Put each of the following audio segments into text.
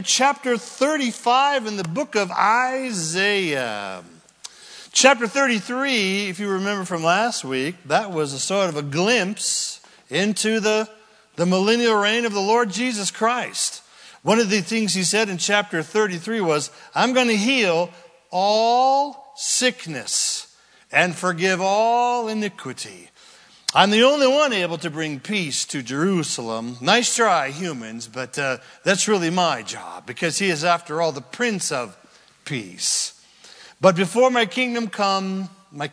chapter 35 in the book of Isaiah. Chapter 33, if you remember from last week, that was a sort of a glimpse into the millennial reign of the Lord Jesus Christ. One of the things he said in chapter 33 was, I'm going to heal all sickness and forgive all iniquity. I'm the only one able to bring peace to Jerusalem. Nice try, humans, but that's really my job, because he is, after all, the Prince of Peace. But before my kingdom comes,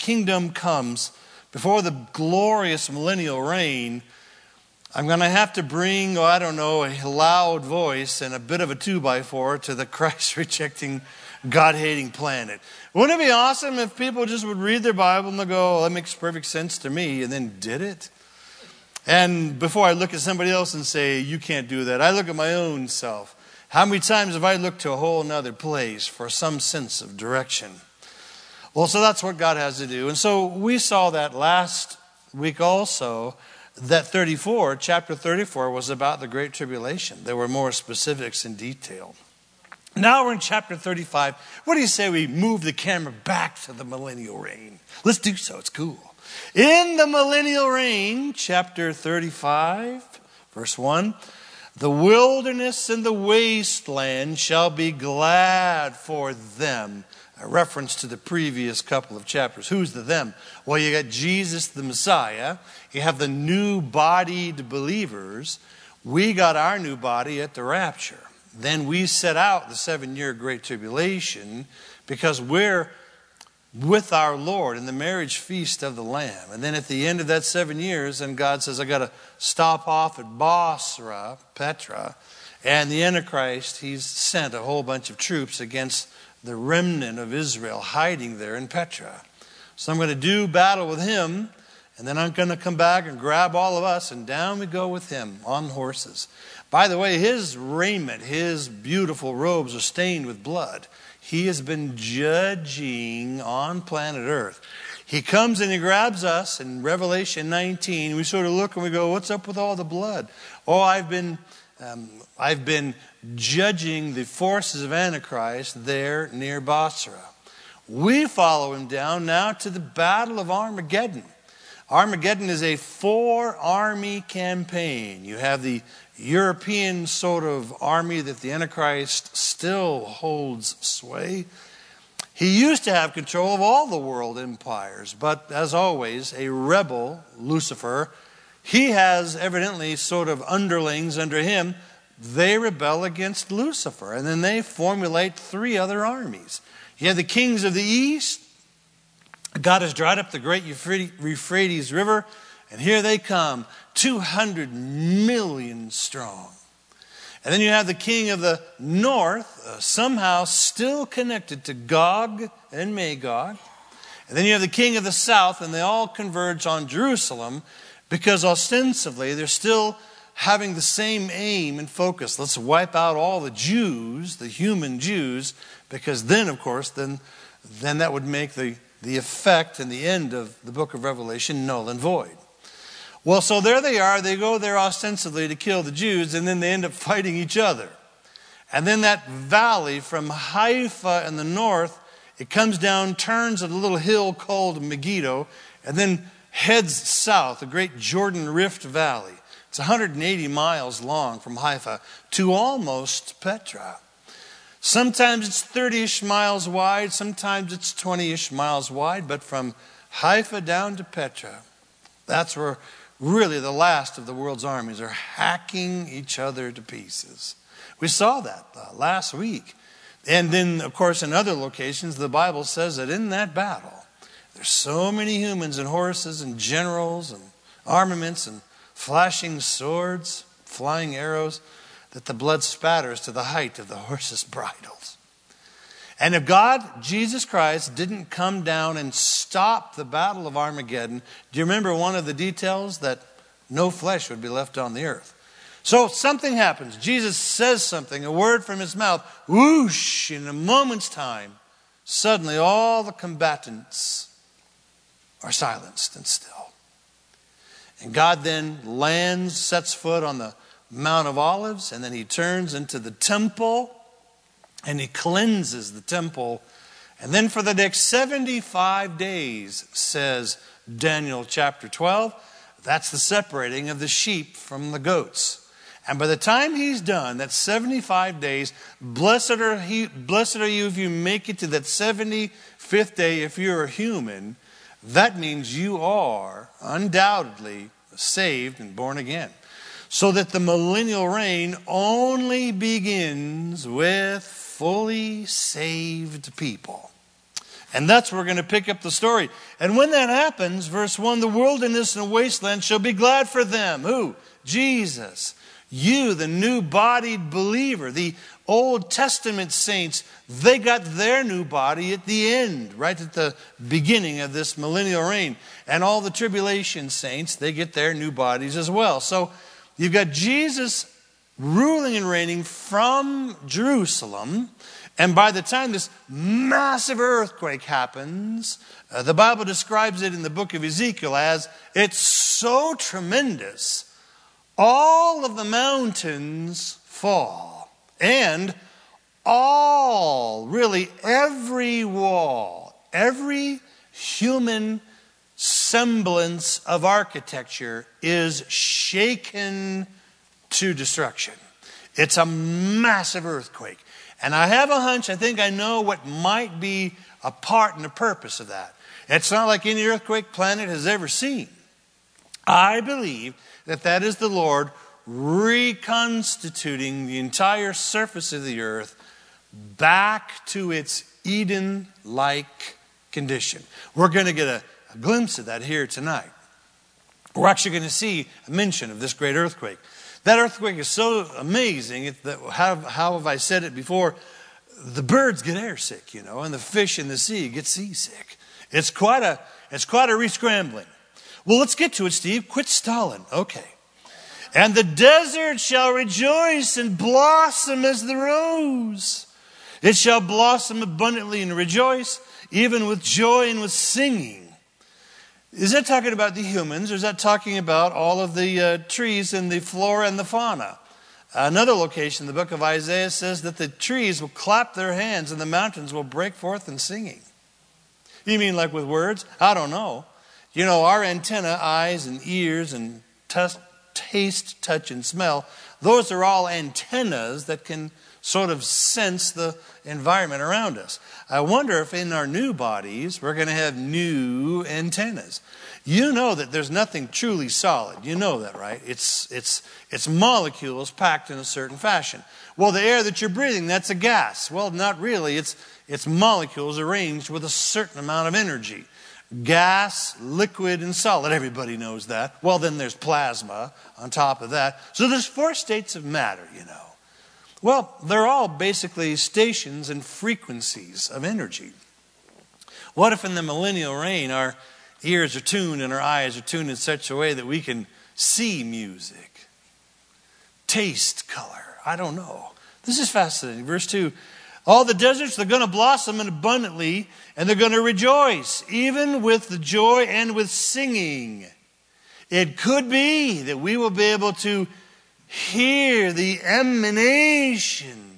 before the glorious millennial reign, I'm going to have to bring, a loud voice and a bit of a 2x4 to the Christ-rejecting, God-hating planet. Wouldn't it be awesome if people just would read their Bible and go, that makes perfect sense to me, and then did it? And before I look at somebody else and say, you can't do that, I look at my own self. How many times have I looked to a whole other place for some sense of direction? Well, so that's what God has to do. And so we saw that last week also, that chapter 34 was about the Great Tribulation. There were more specifics in detail. Now we're in chapter 35. What do you say we move the camera back to the millennial reign? Let's do so. It's cool. In the millennial reign, chapter 35, verse 1, the wilderness and the wasteland shall be glad for them. A reference to the previous couple of chapters. Who's the them? Well, you got Jesus the Messiah. You have the new-bodied believers. We got our new body at the rapture. Then we set out the 7-year Great Tribulation because we're with our Lord in the marriage feast of the Lamb. And then at the end of that 7 years, and God says, I got to stop off at Bosra, Petra. And the Antichrist, he's sent a whole bunch of troops against the remnant of Israel hiding there in Petra. So I'm going to do battle with him. And then I'm going to come back and grab all of us, and down we go with him on horses. By the way, his raiment, his beautiful robes are stained with blood. He has been judging on planet Earth. He comes and he grabs us in Revelation 19. We sort of look and we go, what's up with all the blood? Oh, I've been judging the forces of Antichrist there near Bosra. We follow him down now to the Battle of Armageddon. Armageddon is a 4-army campaign. You have the European sort of army that the Antichrist still holds sway. He used to have control of all the world empires, but as always, a rebel, Lucifer, he has evidently sort of underlings under him. They rebel against Lucifer, and then they formulate 3 other armies. You have the kings of the east. God has dried up the great Euphrates River, and here they come, 200 million strong. And then you have the king of the north, somehow still connected to Gog and Magog. And then you have the king of the south, and they all converge on Jerusalem because ostensibly they're still having the same aim and focus. Let's wipe out all the Jews, the human Jews, because then, of course, then that would make the effect and the end of the book of Revelation null and void. Well, so there they are. They go there ostensibly to kill the Jews, and then they end up fighting each other. And then that valley from Haifa in the north, it comes down, turns at a little hill called Megiddo, and then heads south, the great Jordan Rift Valley. It's 180 miles long from Haifa to almost Petra. Sometimes it's 30-ish miles wide, sometimes it's 20-ish miles wide, but from Haifa down to Petra, that's where really the last of the world's armies are hacking each other to pieces. We saw that last week. And then, of course, in other locations, the Bible says that in that battle, there's so many humans and horses and generals and armaments and flashing swords, flying arrows, that the blood spatters to the height of the horses' bridles. And if God, Jesus Christ, didn't come down and stop the battle of Armageddon, do you remember one of the details? That no flesh would be left on the earth. So something happens. Jesus says something, a word from his mouth, whoosh, in a moment's time, suddenly all the combatants are silenced and still. And God then sets foot on the Mount of Olives, and then he turns into the temple and he cleanses the temple. And then for the next 75 days, says Daniel chapter 12, that's the separating of the sheep from the goats. And by the time he's done, that's 75 days, blessed are you if you make it to that 75th day if you're a human. That means you are undoubtedly saved and born again. So that the millennial reign only begins with fully saved people. And that's where we're going to pick up the story. And when that happens, verse 1, the wilderness and wasteland shall be glad for them. Who? Jesus. You, the new-bodied believer, the Old Testament saints, they got their new body at the end, right at the beginning of this millennial reign. And all the tribulation saints, they get their new bodies as well. So you've got Jesus ruling and reigning from Jerusalem. And by the time this massive earthquake happens, the Bible describes it in the book of Ezekiel as it's so tremendous, all of the mountains fall. And every wall, every human semblance of architecture is shaken to destruction. It's a massive earthquake. And I have a hunch, I think I know what might be a part and a purpose of that. It's not like any earthquake planet has ever seen. I believe that is the Lord reconstituting the entire surface of the earth back to its Eden-like condition. We're going to get a glimpse of that here tonight. We're actually going to see a mention of this great earthquake. That earthquake is so amazing. How have I said it before? The birds get airsick, and the fish in the sea get seasick. It's quite a re-scrambling. Well, let's get to it, Steve. Quit stalling. Okay. And the desert shall rejoice and blossom as the rose. It shall blossom abundantly and rejoice, even with joy and with singing. Is that talking about the humans, or is that talking about all of the trees and the flora and the fauna? Another location in the book of Isaiah says that the trees will clap their hands and the mountains will break forth in singing. You mean like with words? I don't know. Our antenna, eyes and ears and taste, touch, and smell, those are all antennas that can sort of sense the environment around us. I wonder if in our new bodies we're going to have new antennas. You know that there's nothing truly solid. You know that, right? It's molecules packed in a certain fashion. Well, the air that you're breathing, that's a gas. Well, not really. It's molecules arranged with a certain amount of energy. Gas, liquid, and solid. Everybody knows that. Well, then there's plasma on top of that. So there's 4 states of matter, Well, they're all basically stations and frequencies of energy. What if in the millennial reign our ears are tuned and our eyes are tuned in such a way that we can see music, taste color? I don't know. This is fascinating. Verse 2, all the deserts, they're going to blossom abundantly and they're going to rejoice, even with the joy and with singing. It could be that we will be able to hear the emanation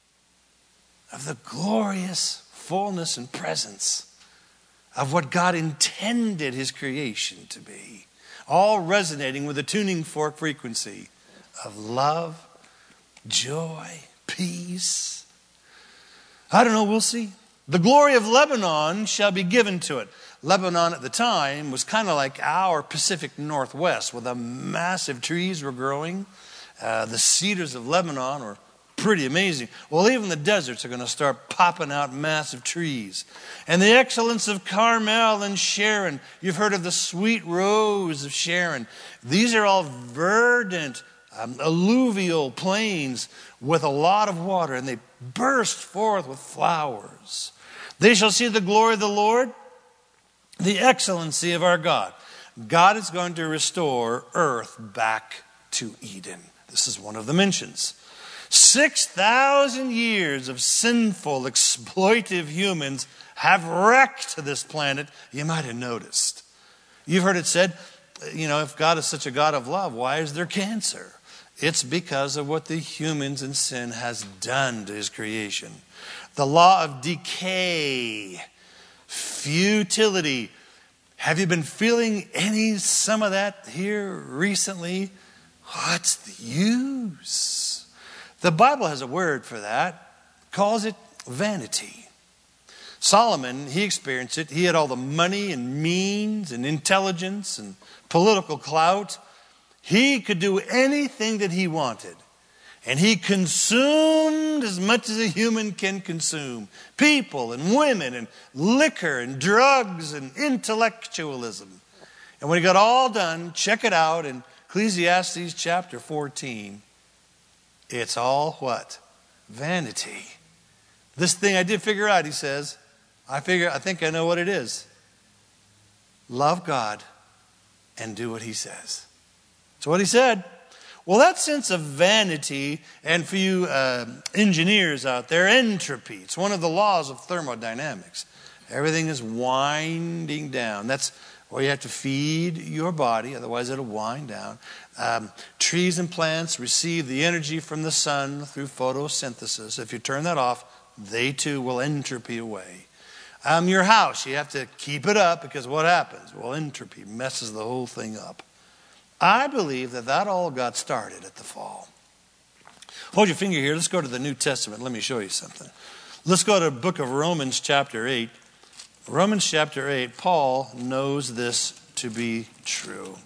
of the glorious fullness and presence of what God intended his creation to be, all resonating with a tuning fork frequency of love, joy, peace. I don't know, we'll see. The glory of Lebanon shall be given to it. Lebanon at the time was kind of like our Pacific Northwest, where the massive trees were growing. The cedars of Lebanon were pretty amazing. Well, even the deserts are going to start popping out massive trees. And the excellence of Carmel and Sharon. You've heard of the sweet rose of Sharon. These are all verdant, alluvial plains with a lot of water, and they burst forth with flowers. They shall see the glory of the Lord, the excellency of our God. God is going to restore earth back to Eden. This is one of the mentions. 6,000 years of sinful, exploitive humans have wrecked this planet. You might have noticed. You've heard it said, if God is such a God of love, why is there cancer? It's because of what the humans in sin has done to his creation. The law of decay, futility. Have you been feeling some of that here recently? What's the use? The Bible has a word for that. Calls it vanity. Solomon, he experienced it. He had all the money and means and intelligence and political clout. He could do anything that he wanted. And he consumed as much as a human can consume. People and women and liquor and drugs and intellectualism. And when he got all done, check it out in Ecclesiastes chapter 14. It's all what? Vanity. This thing I did figure out, he says. I think I know what it is. Love God and do what he says. That's what he said. Well, that sense of vanity, and for you engineers out there, entropy. It's one of the laws of thermodynamics. Everything is winding down. That's where you have to feed your body, otherwise it'll wind down. Trees and plants receive the energy from the sun through photosynthesis. If you turn that off, they too will entropy away. Your house, you have to keep it up because what happens? Well, entropy messes the whole thing up. I believe that all got started at the fall. Hold your finger here. Let's go to the New Testament. Let me show you something. Let's go to the book of Romans chapter 8. Romans chapter 8, Paul knows this to be true.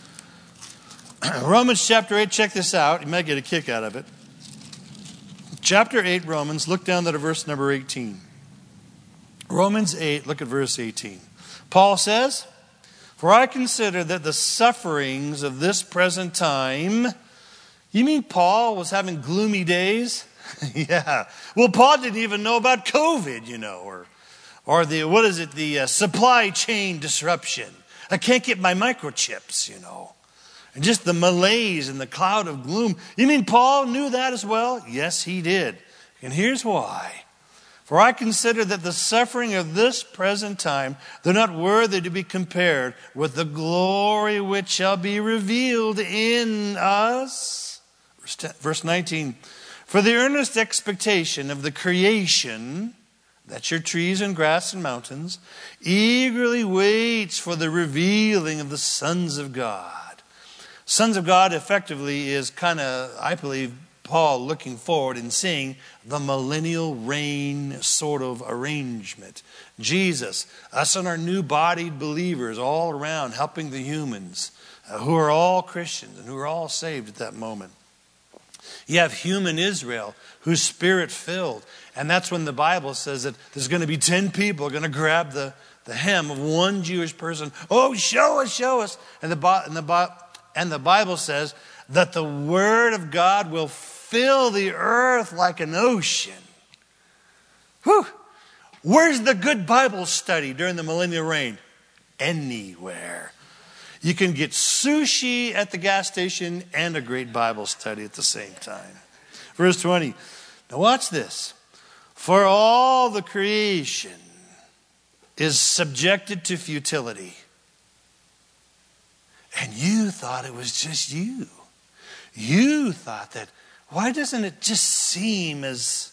Romans chapter 8, check this out. You might get a kick out of it. Chapter 8, Romans, look down to verse number 18. Romans 8, look at verse 18. Paul says, "For I consider that the sufferings of this present time..." You mean Paul was having gloomy days? Yeah. Well, Paul didn't even know about COVID, or the supply chain disruption. I can't get my microchips, And just the malaise and the cloud of gloom. You mean Paul knew that as well? Yes, he did. And here's why. "For I consider that the suffering of this present time, they're not worthy to be compared with the glory which shall be revealed in us." Verse 19. "For the earnest expectation of the creation," that's your trees and grass and mountains, "eagerly waits for the revealing of the sons of God." Sons of God effectively is kind of, I believe, Paul looking forward and seeing the millennial reign sort of arrangement. Jesus, us and our new-bodied believers all around helping the humans who are all Christians and who are all saved at that moment. You have human Israel who's spirit-filled. And that's when the Bible says that there's going to be 10 people going to grab the hem of one Jewish person. "Oh, show us, show us." And the Bible says that the word of God will fill the earth like an ocean. Whew. Where's the good Bible study during the millennial reign? Anywhere. You can get sushi at the gas station and a great Bible study at the same time. Verse 20. Now watch this. "For all the creation is subjected to futility." And you thought it was just you. You thought that, why doesn't it just seem as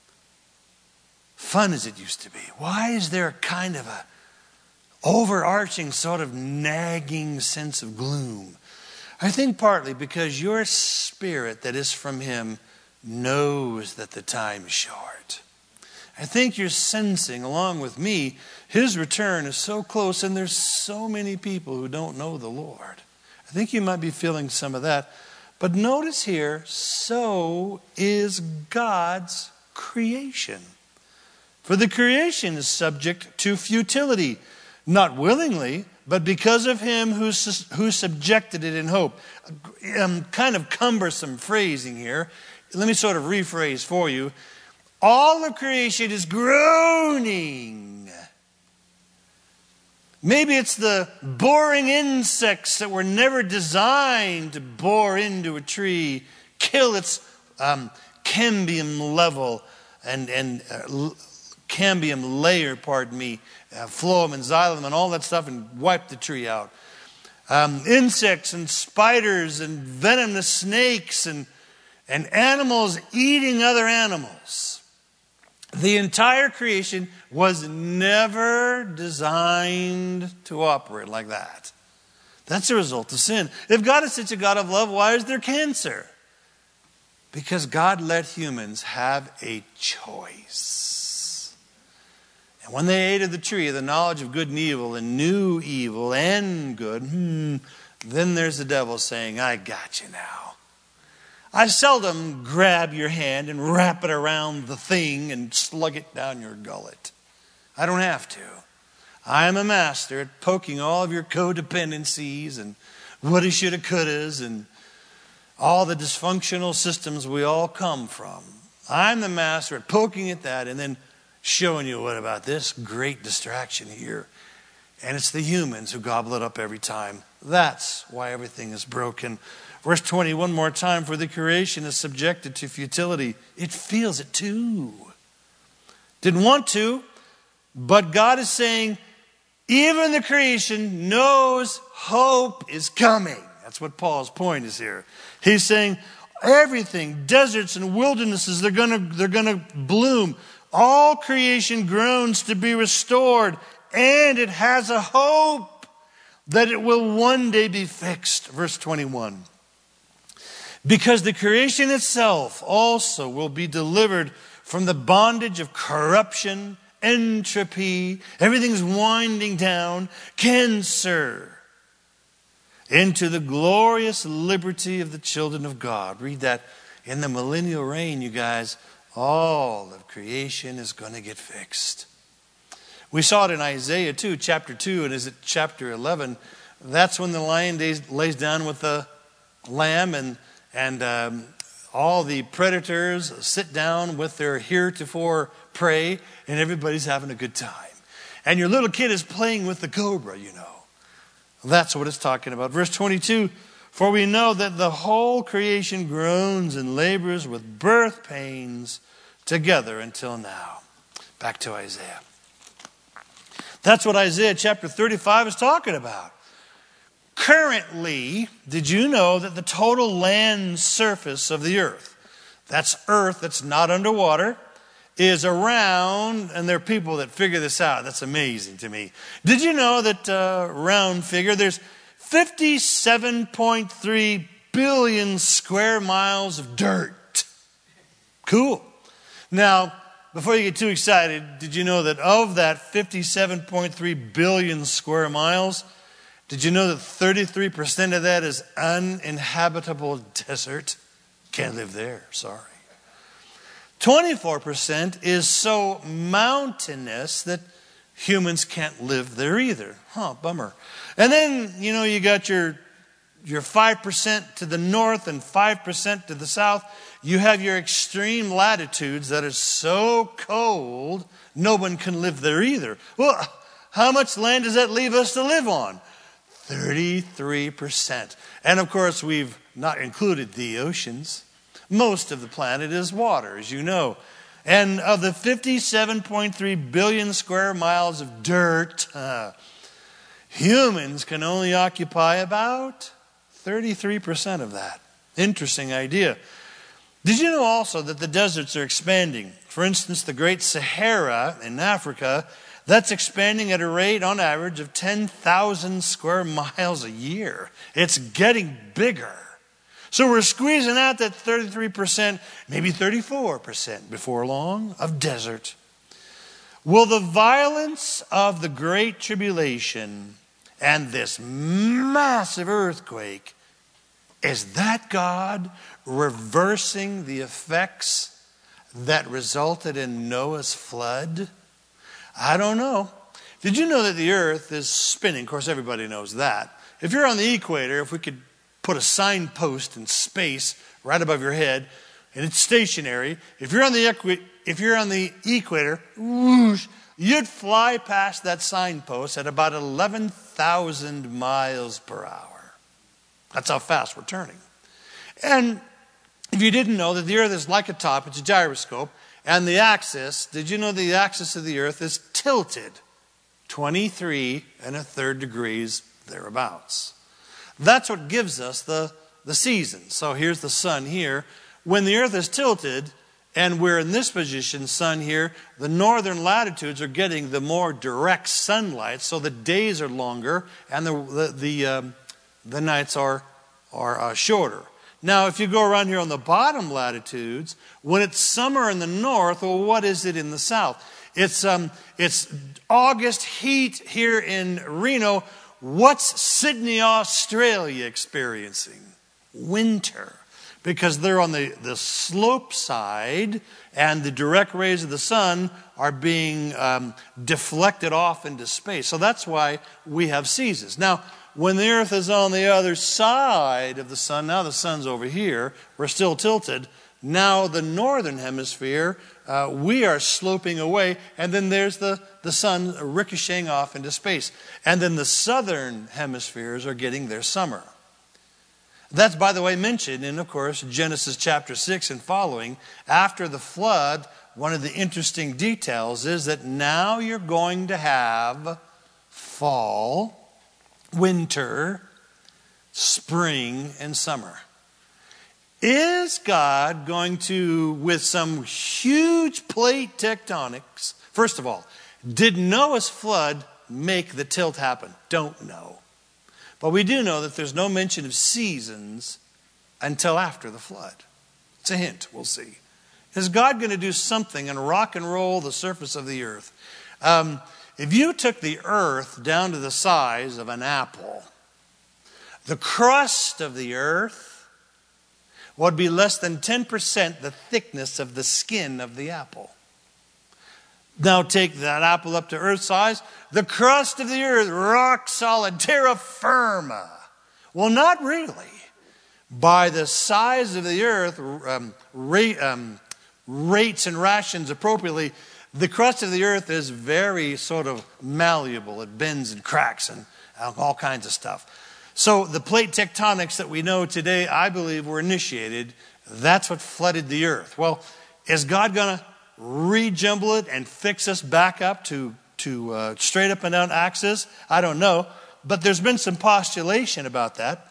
fun as it used to be? Why is there a kind of a overarching sort of nagging sense of gloom? I think partly because your spirit that is from him knows that the time is short. I think you're sensing, along with me, his return is so close and there's so many people who don't know the Lord. I think you might be feeling some of that. But notice here, so is God's creation. For the creation is subject to futility, not willingly, but because of him who subjected it in hope. Kind of cumbersome phrasing here. Let me sort of rephrase for you. All of creation is groaning. Maybe it's the boring insects that were never designed to bore into a tree, kill its cambium level and cambium layer, phloem and xylem and all that stuff, and wipe the tree out. insects and spiders and venomous snakes and animals eating other animals. The entire creation was never designed to operate like that. That's a result of sin. If God is such a God of love, why is there cancer? Because God let humans have a choice. And when they ate of the tree of the knowledge of good and evil and knew evil and good, then there's the devil saying, I got you now. I seldom grab your hand and wrap it around the thing and slug it down your gullet. I don't have to. I am a master at poking all of your codependencies and woulda, shoulda, couldas and all the dysfunctional systems we all come from. I'm the master at poking at that and then showing you what about this great distraction here. And it's the humans who gobble it up every time. That's why everything is broken. Verse 20, one more time. For the creation is subjected to futility. It feels it too. Didn't want to, but God is saying, even the creation knows hope is coming. That's what Paul's point is here. He's saying everything, deserts and wildernesses, they're gonna bloom. All creation groans to be restored, and it has a hope that it will one day be fixed. Verse 21. Because the creation itself also will be delivered from the bondage of corruption, entropy, everything's winding down, cancer, into the glorious liberty of the children of God. Read that in the millennial reign, you guys. All of creation is going to get fixed. We saw it in Isaiah 2, chapter 2, and is it chapter 11? That's when the lion lays down with the lamb and all the predators sit down with their heretofore prey, and everybody's having a good time. And your little kid is playing with the cobra, you know. That's what it's talking about. Verse 22, for we know that the whole creation groans and labors with birth pains together until now. Back to Isaiah. That's what Isaiah chapter 35 is talking about. Currently, did you know that the total land surface of the earth, that's earth that's not underwater, is around, and there are people that figure this out. That's amazing to me. Did you know that round figure, there's 57.3 billion square miles of dirt. Cool. Now, before you get too excited, did you know that of that 57.3 billion square miles, did you know that 33% of that is uninhabitable desert? Can't live there, sorry. 24% is so mountainous that humans can't live there either. Bummer. And then, you know, you got your 5% to the north and 5% to the south. You have your extreme latitudes that are so cold, no one can live there either. Well, how much land does that leave us to live on? 33%. And of course, we've not included the oceans. Most of the planet is water, as you know. And of the 57.3 billion square miles of dirt, humans can only occupy about 33% of that. Interesting idea. Did you know also that the deserts are expanding? For instance, the Great Sahara in Africa, that's expanding at a rate on average of 10,000 square miles a year. It's getting bigger. So we're squeezing out that 33%, maybe 34% before long of desert. Will the violence of the Great Tribulation and this massive earthquake, is that God reversing the effects that resulted in Noah's flood? I don't know. Did you know that the earth is spinning? Of course, everybody knows that. If you're on the equator, if we could put a signpost in space right above your head, and it's stationary, if you're on the equator, whoosh, you'd fly past that signpost at about 11,000 miles per hour. That's how fast we're turning. And if you didn't know that the earth is like a top, it's a gyroscope, and the axis, did you know the axis of the earth is tilted 23 1/3 degrees thereabouts? That's what gives us the seasons. So here's the sun here. When the earth is tilted, and we're in this position, sun here, the northern latitudes are getting the more direct sunlight, so the days are longer and the nights are shorter. Now, if you go around here on the bottom latitudes, when it's summer in the north, well, what is it in the south? It's August heat here in Reno. What's Sydney, Australia experiencing? Winter. Because they're on the slope side and the direct rays of the sun are being deflected off into space. So that's why we have seasons. Now, when the earth is on the other side of the sun, now the sun's over here, we're still tilted. Now the northern hemisphere, we are sloping away, and then there's the sun ricocheting off into space. And then the southern hemispheres are getting their summer. That's, by the way, mentioned in, of course, Genesis chapter 6 and following. After the flood, one of the interesting details is that now you're going to have fall, winter, spring, and summer. Is God going to, with some huge plate tectonics, first of all, did Noah's flood make the tilt happen? Don't know. But we do know that there's no mention of seasons until after the flood. It's a hint, we'll see. Is God going to do something and rock and roll the surface of the earth? If you took the earth down to the size of an apple, the crust of the earth would be less than 10% the thickness of the skin of the apple. Now take that apple up to earth size. The crust of the earth, rock solid, terra firma. Well, not really. By the size of the earth, rates and rations appropriately, the crust of the earth is very sort of malleable. It bends and cracks and all kinds of stuff. So the plate tectonics that we know today, I believe, were initiated. That's what flooded the earth. Well, is God going to rejumble it and fix us back up to straight up and down axis? I don't know. But there's been some postulation about that.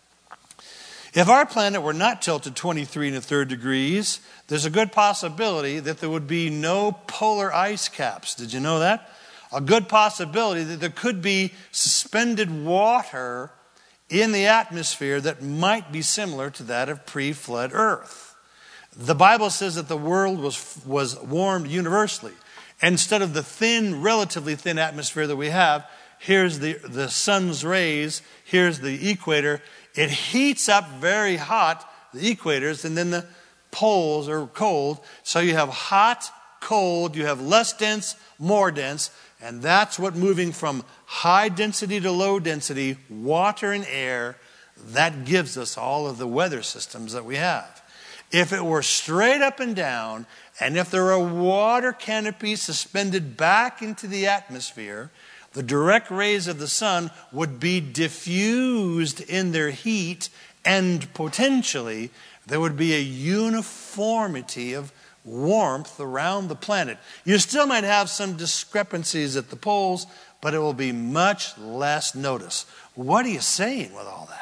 If our planet were not tilted 23 1/3 degrees, there's a good possibility that there would be no polar ice caps. Did you know that? A good possibility that there could be suspended water in the atmosphere that might be similar to that of pre-flood Earth. The Bible says that the world was warmed universally. Instead of the thin, relatively thin atmosphere that we have, here's the sun's rays, here's the equator. It heats up very hot, the equators, and then the poles are cold. So you have hot, cold, you have less dense, more dense, and that's what moving from high density to low density, water and air, that gives us all of the weather systems that we have. If it were straight up and down, and if there were water canopies suspended back into the atmosphere, the direct rays of the sun would be diffused in their heat, and potentially there would be a uniformity of warmth around the planet. You still might have some discrepancies at the poles, but it will be much less notice. What are you saying with all that?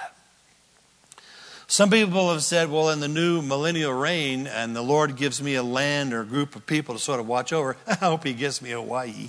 Some people have said, well, in the new millennial reign, and the Lord gives me a land or a group of people to sort of watch over, I hope he gives me Hawaii.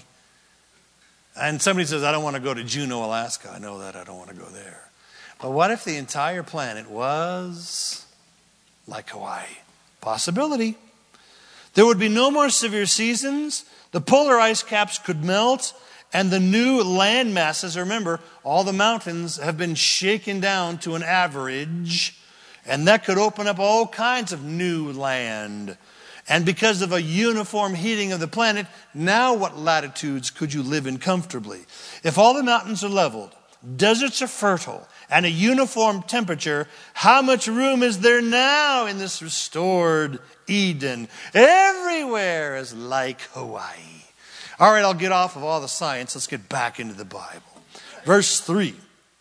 And somebody says, I don't want to go to Juneau, Alaska. I know that. I don't want to go there. But what if the entire planet was like Hawaii? Possibility. There would be no more severe seasons. The polar ice caps could melt. And the new land masses, remember, all the mountains have been shaken down to an average. And that could open up all kinds of new land. And because of a uniform heating of the planet, now what latitudes could you live in comfortably? If all the mountains are leveled, deserts are fertile, and a uniform temperature, how much room is there now in this restored Eden? Everywhere is like Hawaii. All right, I'll get off of all the science. Let's get back into the Bible. Verse 3.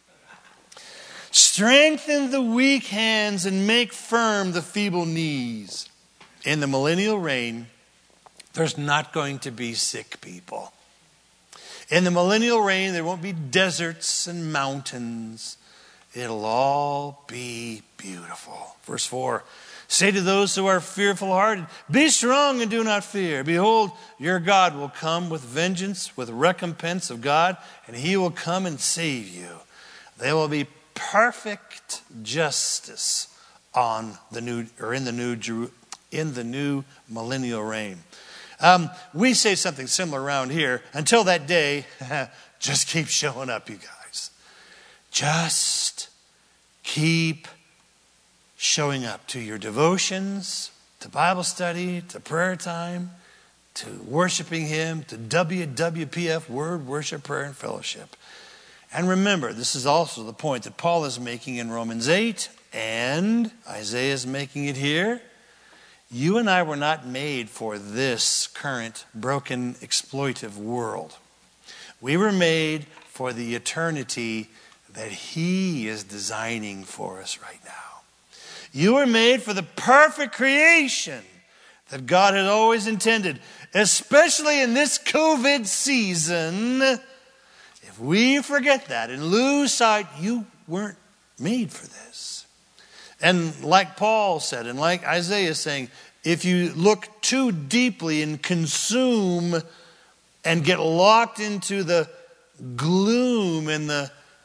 Strengthen the weak hands and make firm the feeble knees. In the millennial reign, there's not going to be sick people. In the millennial reign, there won't be deserts and mountains. It'll all be beautiful. Verse 4, say to those who are fearful-hearted, be strong and do not fear. Behold, your God will come with vengeance, with recompense of God, and he will come and save you. There will be perfect justice in the new millennial reign. We say something similar around here. Until that day, just keep showing up, you guys. Just keep showing up to your devotions, to Bible study, to prayer time, to worshiping him, to WWPF, Word, Worship, Prayer, and Fellowship. And remember, this is also the point that Paul is making in Romans 8, and Isaiah is making it here. You and I were not made for this current broken, exploitive world. We were made for the eternity that he is designing for us right now. You were made for the perfect creation that God had always intended, especially in this COVID season. If we forget that and lose sight, you weren't made for this. And like Paul said, and like Isaiah is saying, if you look too deeply and consume and get locked into the gloom and the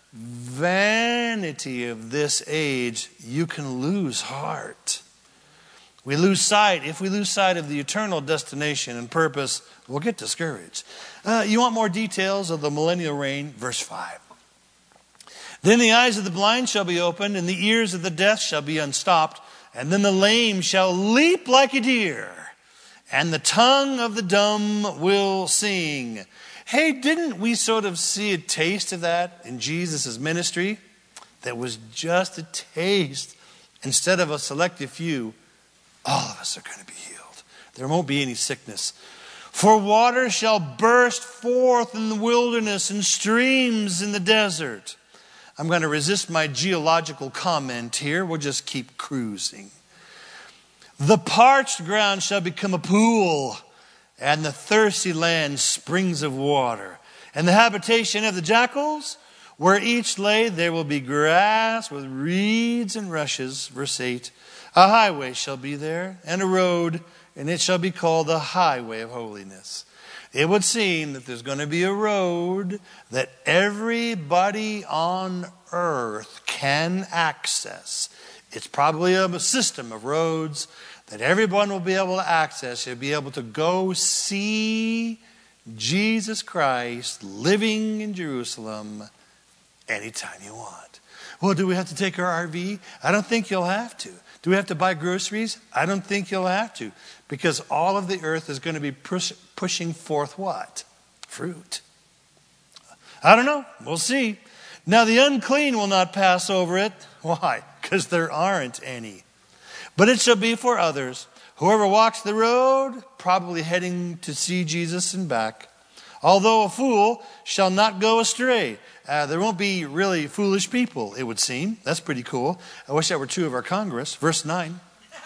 vanity of this age, you can lose heart. We lose sight. If we lose sight of the eternal destination and purpose, we'll get discouraged. You want more details of the millennial reign? Verse 5. Then the eyes of the blind shall be opened, and the ears of the deaf shall be unstopped, and then the lame shall leap like a deer, and the tongue of the dumb will sing. Hey, didn't we sort of see a taste of that in Jesus' ministry? That was just a taste. Instead of a selective few, all of us are going to be healed. There won't be any sickness. For water shall burst forth in the wilderness and streams in the desert. I'm going to resist my geological comment here. We'll just keep cruising. The parched ground shall become a pool, and the thirsty land springs of water. And the habitation of the jackals, where each lay, there will be grass with reeds and rushes. Verse 8, a highway shall be there, and a road, and it shall be called the highway of holiness. It would seem that there's going to be a road that everybody on earth can access. It's probably a system of roads that everyone will be able to access. You'll be able to go see Jesus Christ living in Jerusalem anytime you want. Well, do we have to take our RV? I don't think you'll have to. Do we have to buy groceries? I don't think you'll have to. Because all of the earth is going to be pushing forth what? Fruit. I don't know. We'll see. Now the unclean will not pass over it. Why? Because there aren't any. But it shall be for others. Whoever walks the road, probably heading to see Jesus and back. Although a fool shall not go astray. There won't be really foolish people, it would seem. That's pretty cool. I wish that were true of our Congress. Verse 9.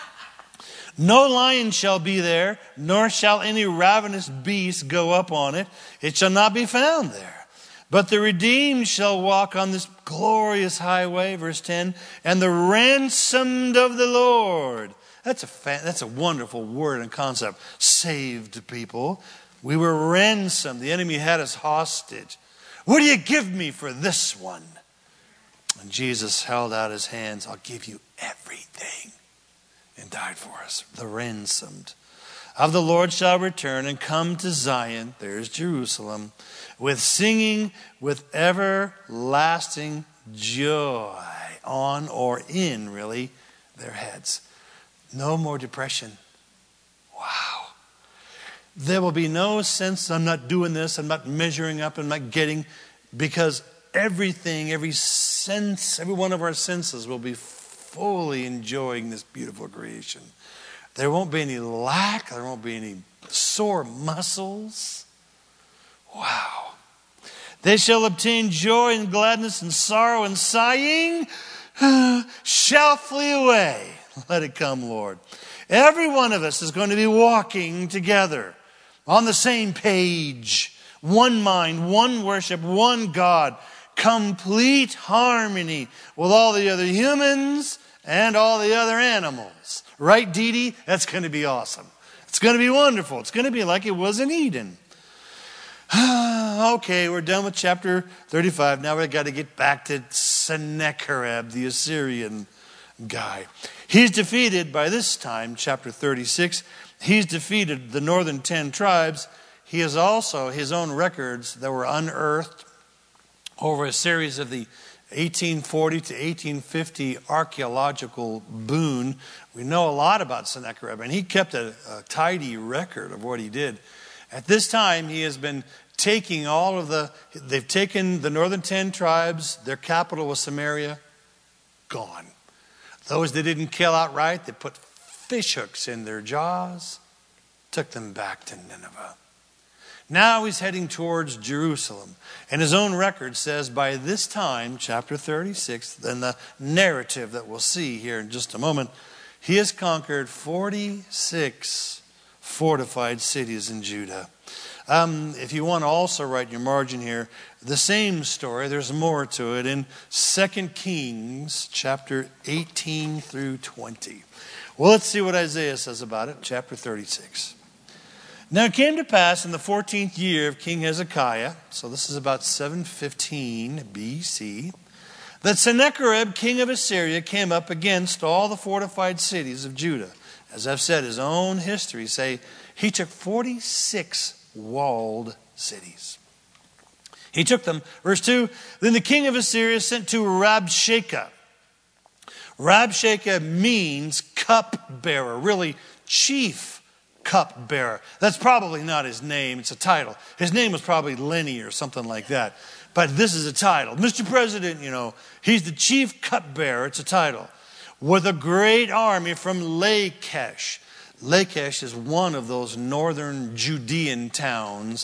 No lion shall be there, nor shall any ravenous beast go up on it. It shall not be found there. But the redeemed shall walk on this glorious highway, verse 10, and the ransomed of the Lord. That's a wonderful word and concept. Saved people. We were ransomed. The enemy had us hostage. What do you give me for this one? And Jesus held out his hands. I'll give you everything. And died for us. The ransomed of the Lord shall return and come to Zion. There's Jerusalem. With singing, with everlasting joy on or in, really, their heads. No more depression. Wow. There will be no sense, I'm not doing this, I'm not measuring up, I'm not getting, because everything, every sense, every one of our senses will be fully enjoying this beautiful creation. There won't be any lack, there won't be any sore muscles. Wow. They shall obtain joy and gladness, and sorrow and sighing shall flee away. Let it come, Lord. Every one of us is going to be walking together on the same page. One mind, one worship, one God. complete harmony with all the other humans and all the other animals. Right, Dee Dee? That's going to be awesome. It's going to be wonderful. It's going to be like it was in Eden. Okay, we're done with chapter 35. Now we've got to get back to Sennacherib, the Assyrian guy. He's defeated by this time, chapter 36. He's defeated the northern 10 tribes. He has also his own records that were unearthed over a series of the 1840 to 1850 archaeological boom. We know a lot about Sennacherib, and he kept a tidy record of what he did. At this time, he has been taking they've taken the northern 10 tribes, their capital was Samaria, gone. Those they didn't kill outright, they put fish hooks in their jaws, took them back to Nineveh. Now he's heading towards Jerusalem. And his own record says by this time, chapter 36, and the narrative that we'll see here in just a moment, he has conquered 46 fortified cities in Judah. If you want to also write your margin here, the same story, there's more to it in 2 Kings chapter 18 through 20. Well, let's see what Isaiah says about it, chapter 36. Now it came to pass in the 14th year of King Hezekiah, so this is about 715 BC, that Sennacherib, king of Assyria, came up against all the fortified cities of Judah. As I've said, his own history say he took 46 walled cities. He took them. Verse 2, then the king of Assyria sent to Rabshakeh. Rabshakeh means cupbearer, really chief cupbearer. That's probably not his name. It's a title. His name was probably Lenny or something like that. But this is a title. Mr. President, he's the chief cupbearer. It's a title. With a great army from Lachish. Lachish is one of those northern Judean towns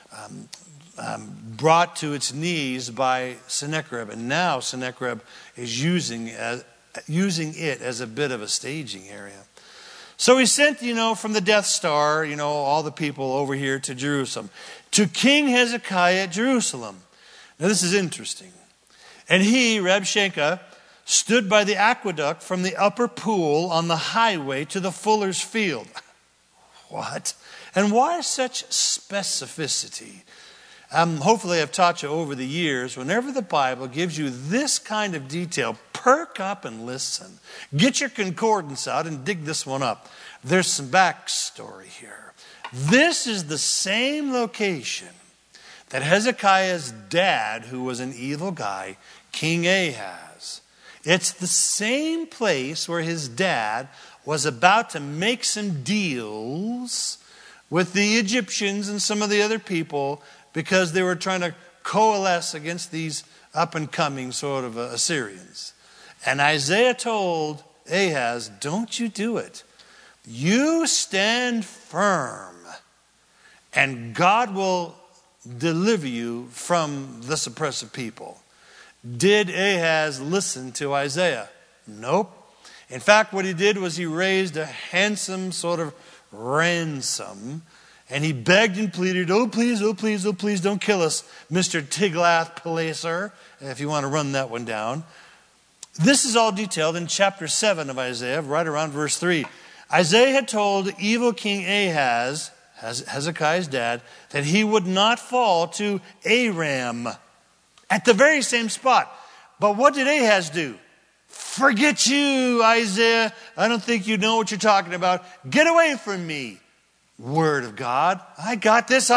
brought to its knees by Sennacherib. And now Sennacherib is using it as a bit of a staging area. So he sent, from the Death Star, all the people over here to Jerusalem. To King Hezekiah at Jerusalem. Now this is interesting. And he, Rabshakeh, stood by the aqueduct from the upper pool on the highway to the fuller's field. What? And why such specificity? Hopefully I've taught you over the years, whenever the Bible gives you this kind of detail, perk up and listen. Get your concordance out and dig this one up. There's some backstory here. This is the same location that Hezekiah's dad, who was an evil guy, King Ahaz. It's the same place where his dad was about to make some deals with the Egyptians and some of the other people because they were trying to coalesce against these up-and-coming sort of Assyrians. And Isaiah told Ahaz, don't you do it. You stand firm, and God will deliver you from this oppressive people. Did Ahaz listen to Isaiah? Nope. In fact, what he did was he raised a handsome sort of ransom, and he begged and pleaded, oh please, don't kill us, Mr. Tiglath-Pileser, if you want to run that one down. This is all detailed in chapter 7 of Isaiah, right around verse 3. Isaiah had told evil King Ahaz, Hezekiah's dad, that he would not fall to Aram at the very same spot. But what did Ahaz do? Forget you, Isaiah. I don't think you know what you're talking about. Get away from me. Word of God. I got this.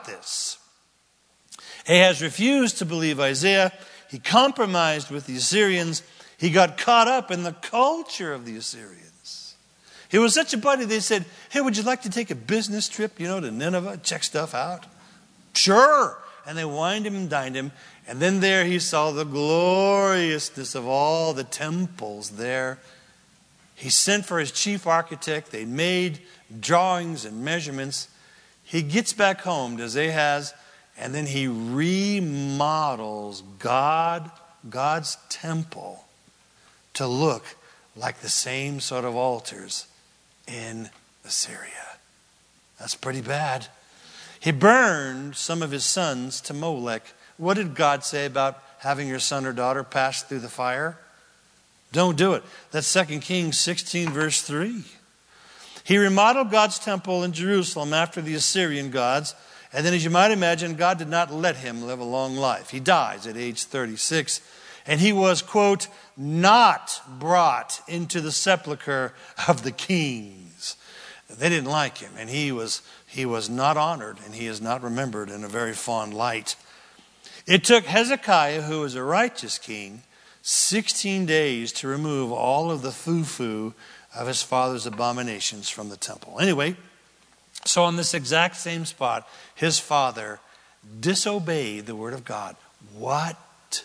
Ahaz refused to believe Isaiah. He compromised with the Assyrians. He got caught up in the culture of the Assyrians. He was such a buddy, they said, hey, would you like to take a business trip, to Nineveh, check stuff out? Sure. And they wined him and dined him. And then there he saw the gloriousness of all the temples there. He sent for his chief architect. They made drawings and measurements. He gets back home, does Ahaz, and then he remodels God's temple to look like the same sort of altars in Assyria. That's pretty bad. He burned some of his sons to Molech. What did God say about having your son or daughter pass through the fire? Don't do it. That's 2 Kings 16, verse 3. He remodeled God's temple in Jerusalem after the Assyrian gods. And then, as you might imagine, God did not let him live a long life. He dies at age 36. And he was, quote, not brought into the sepulcher of the kings. They didn't like him. And he was not honored. And he is not remembered in a very fond light. It took Hezekiah, who was a righteous king, 16 days to remove all of the foo-foo of his father's abominations from the temple. Anyway, so on this exact same spot, his father disobeyed the word of God. What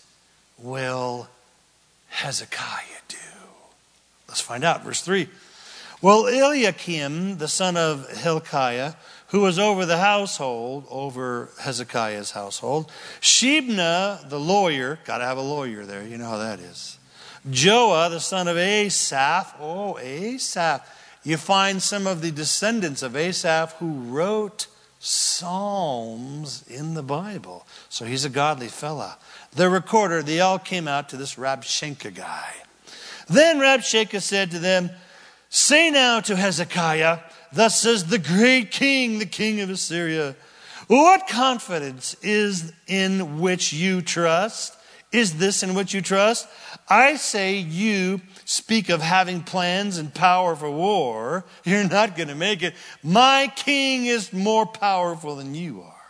will Hezekiah do? Let's find out. Verse 3. Well, Eliakim, the son of Hilkiah, who was over the household, over Hezekiah's household, Shebna, the lawyer, got to have a lawyer there, you know how that is. Joah, the son of Asaph, Asaph. You find some of the descendants of Asaph who wrote psalms in the Bible. So he's a godly fella. The recorder, they all came out to this Rabshakeh guy. Then Rabshakeh said to them, say now to Hezekiah, thus says the great king, the king of Assyria, what confidence is in which you trust? Is this in which you trust? I say you speak of having plans and power for war. You're not going to make it. My king is more powerful than you are.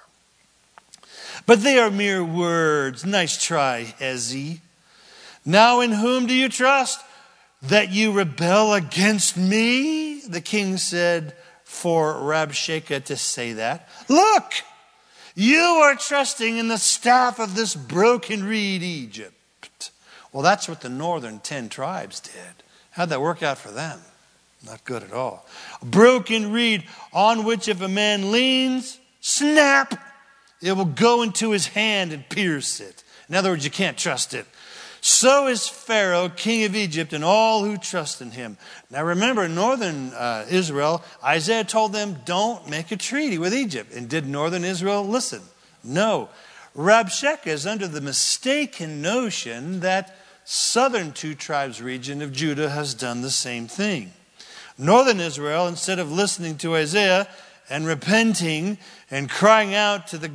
But they are mere words. Nice try, Hezi. Now in whom do you trust? That you rebel against me? The king said for Rabshakeh to say that. Look, you are trusting in the staff of this broken reed, Egypt. Well, that's what the northern 10 tribes did. How'd that work out for them? Not good at all. A broken reed on which if a man leans, snap, it will go into his hand and pierce it. In other words, you can't trust it. So is Pharaoh, king of Egypt, and all who trust in him. Now remember, northern Israel, Isaiah told them, don't make a treaty with Egypt. And did northern Israel listen? No. Rabshakeh is under the mistaken notion that southern 2 tribes region of Judah has done the same thing. Northern Israel, instead of listening to Isaiah and repenting and crying out to the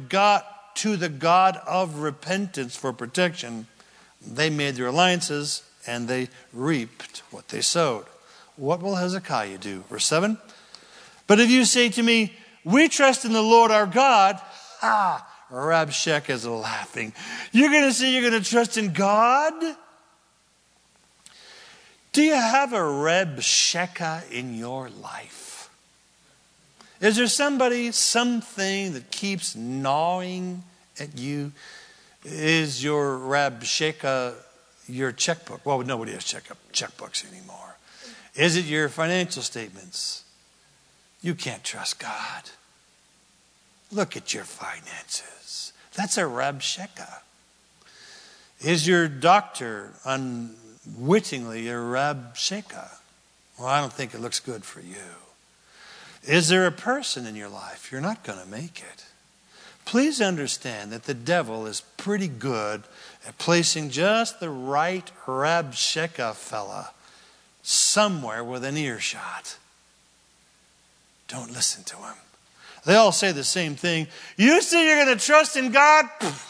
God of repentance for protection, they made their alliances and they reaped what they sowed. What will Hezekiah do? Verse 7. But if you say to me, we trust in the Lord our God, Rabshakeh is laughing. You're going to say you're going to trust in God? Do you have a Rabshakeh in your life? Is there something that keeps gnawing at you? Is your Rabshakeh your checkbook? Well, nobody has checkbooks anymore. Is it your financial statements? You can't trust God. Look at your finances. That's a Rabshakeh. Is your doctor unwittingly a Rabshakeh? Well, I don't think it looks good for you. Is there a person in your life? You're not going to make it. Please understand that the devil is pretty good at placing just the right Rabshakeh fella somewhere with an earshot. Don't listen to him. They all say the same thing. You say you're going to trust in God?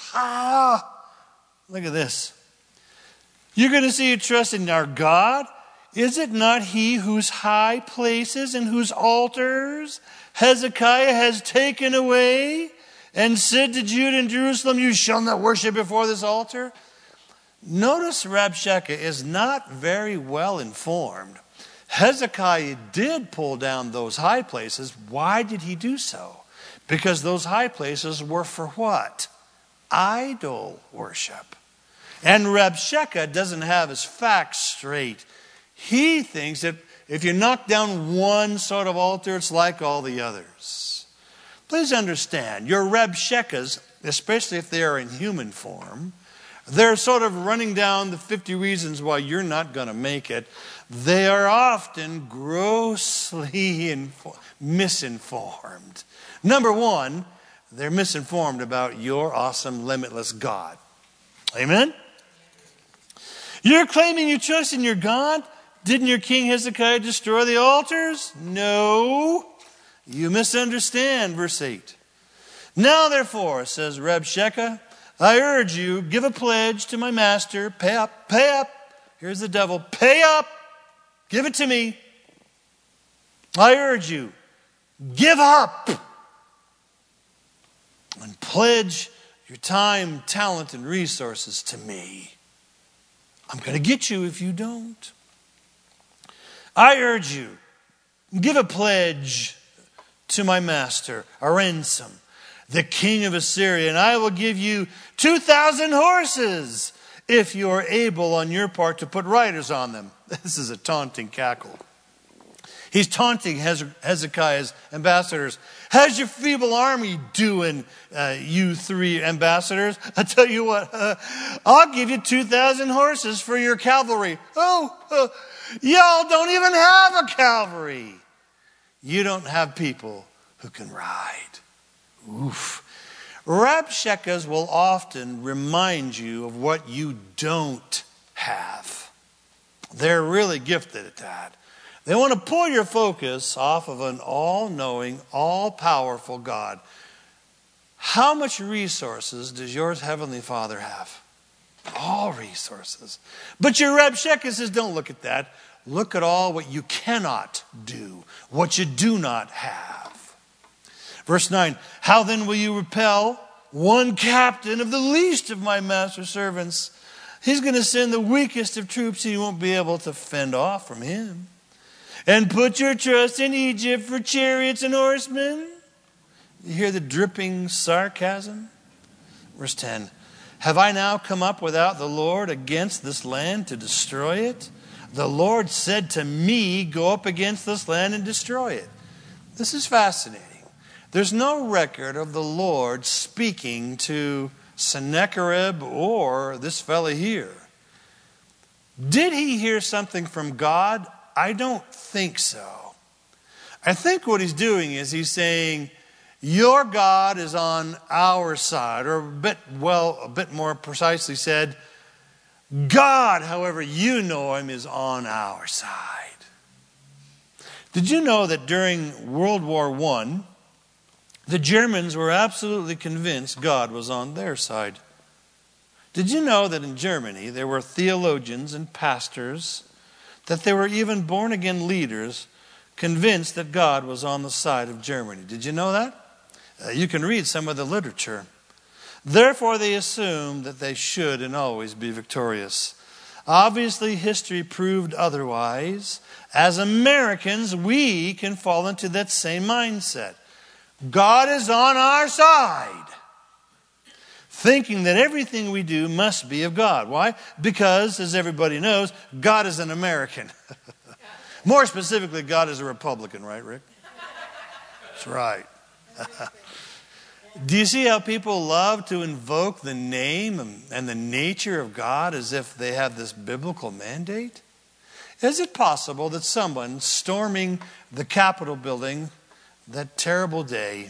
Look at this. You're going to say you trust in our God? Is it not he whose high places and whose altars Hezekiah has taken away and said to Judah and Jerusalem, you shall not worship before this altar? Notice Rabshakeh is not very well informed. Hezekiah did pull down those high places. Why did he do so? Because those high places were for what? Idol worship. And Rabshakeh doesn't have his facts straight. He thinks that if you knock down one sort of altar, it's like all the others. Please understand, your Rabshakehs, especially if they are in human form, they're sort of running down the 50 reasons why you're not going to make it. They are often grossly misinformed. Number one, they're misinformed about your awesome, limitless God. Amen? You're claiming you trust in your God? Didn't your king Hezekiah destroy the altars? No. You misunderstand, verse 8. Now, therefore, says Rabshakeh, I urge you, give a pledge to my master. Pay up, pay up. Here's the devil. Pay up. Give it to me. I urge you, give up. And pledge your time, talent, and resources to me. I'm going to get you if you don't. I urge you, give a pledge to my master, a ransom, the king of Assyria, and I will give you 2,000 horses if you are able on your part to put riders on them. This is a taunting cackle. He's taunting Hezekiah's ambassadors. How's your feeble army doing, you three ambassadors? I tell you what, I'll give you 2,000 horses for your cavalry. Y'all don't even have a cavalry. You don't have people who can ride. Oof. Rabshakehs will often remind you of what you don't have. They're really gifted at that. They want to pull your focus off of an all-knowing, all-powerful God. How much resources does your Heavenly Father have? All resources. But your Rabshakeh says, don't look at that. Look at all what you cannot do, what you do not have. Verse 9, how then will you repel one captain of the least of my master's servants? He's going to send the weakest of troops, and you won't be able to fend off from him. And put your trust in Egypt for chariots and horsemen. You hear the dripping sarcasm? Verse 10, have I now come up without the Lord against this land to destroy it? The Lord said to me, go up against this land and destroy it. This is fascinating. There's no record of the Lord speaking to Sennacherib or this fella here. Did he hear something from God? I don't think so. I think what he's doing is he's saying, your God is on our side, or a bit more precisely said, God, however you know him, is on our side. Did you know that during World War I, the Germans were absolutely convinced God was on their side? Did you know that in Germany there were theologians and pastors, that there were even born-again leaders convinced that God was on the side of Germany? Did you know that? You can read some of the literature. Therefore, they assumed that they should and always be victorious. Obviously, history proved otherwise. As Americans, we can fall into that same mindset. God is on our side, thinking that everything we do must be of God. Why? Because, as everybody knows, God is an American. More specifically, God is a Republican, right, Rick? That's right. Do you see how people love to invoke the name and the nature of God as if they have this biblical mandate? Is it possible that someone storming the Capitol building that terrible day,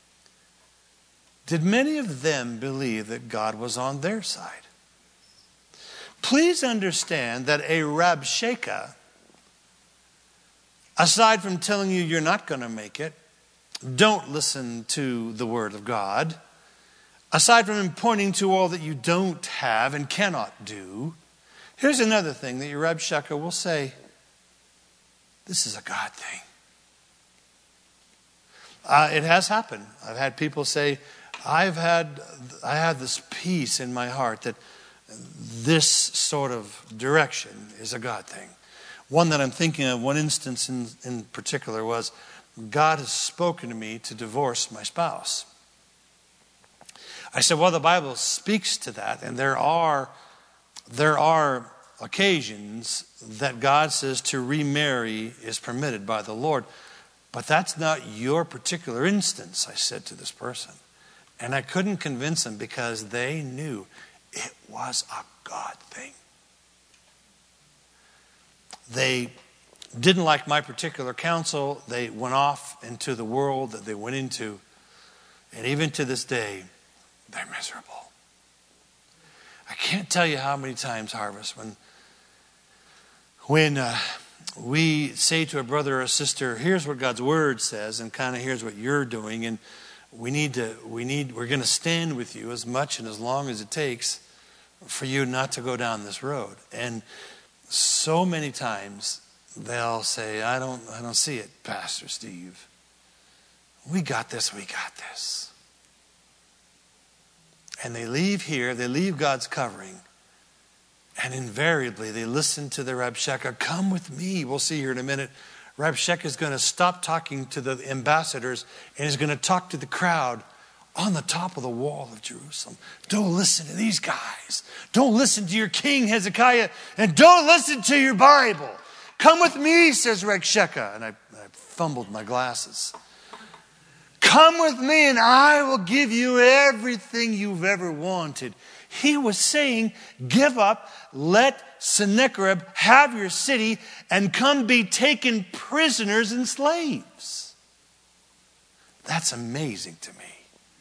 did many of them believe that God was on their side? Please understand that a Rabshakeh, aside from telling you you're not going to make it, don't listen to the word of God, aside from him pointing to all that you don't have and cannot do, here's another thing that your Rabshakeh will say. This is a God thing. It has happened. I've had people say, I have this peace in my heart that this sort of direction is a God thing. One that I'm thinking of, one instance in particular was, God has spoken to me to divorce my spouse. I said, well, the Bible speaks to that, and there are occasions that God says to remarry is permitted by the Lord. But that's not your particular instance, I said to this person. And I couldn't convince them because they knew it was a God thing. They didn't like my particular counsel. They went off into the world that they went into. And even to this day, they're miserable. I can't tell you how many times, Harvest, when we say to a brother or a sister, here's what God's word says, and kind of here's what you're doing, and we're going to stand with you as much and as long as it takes for you not to go down this road. And so many times they'll say, I don't see it, Pastor Steve. We got this. And they leave here, they leave God's covering, and invariably they listen to the Rabshakeh. Come with me. We'll see here in a minute. Rabshakeh is going to stop talking to the ambassadors and is going to talk to the crowd on the top of the wall of Jerusalem. Don't listen to these guys. Don't listen to your king Hezekiah, and don't listen to your Bible. Come with me, says Rabshakeh. And I fumbled my glasses. Come with me and I will give you everything you've ever wanted. He was saying, give up, let Sennacherib have your city, and come be taken prisoners and slaves. That's amazing to me.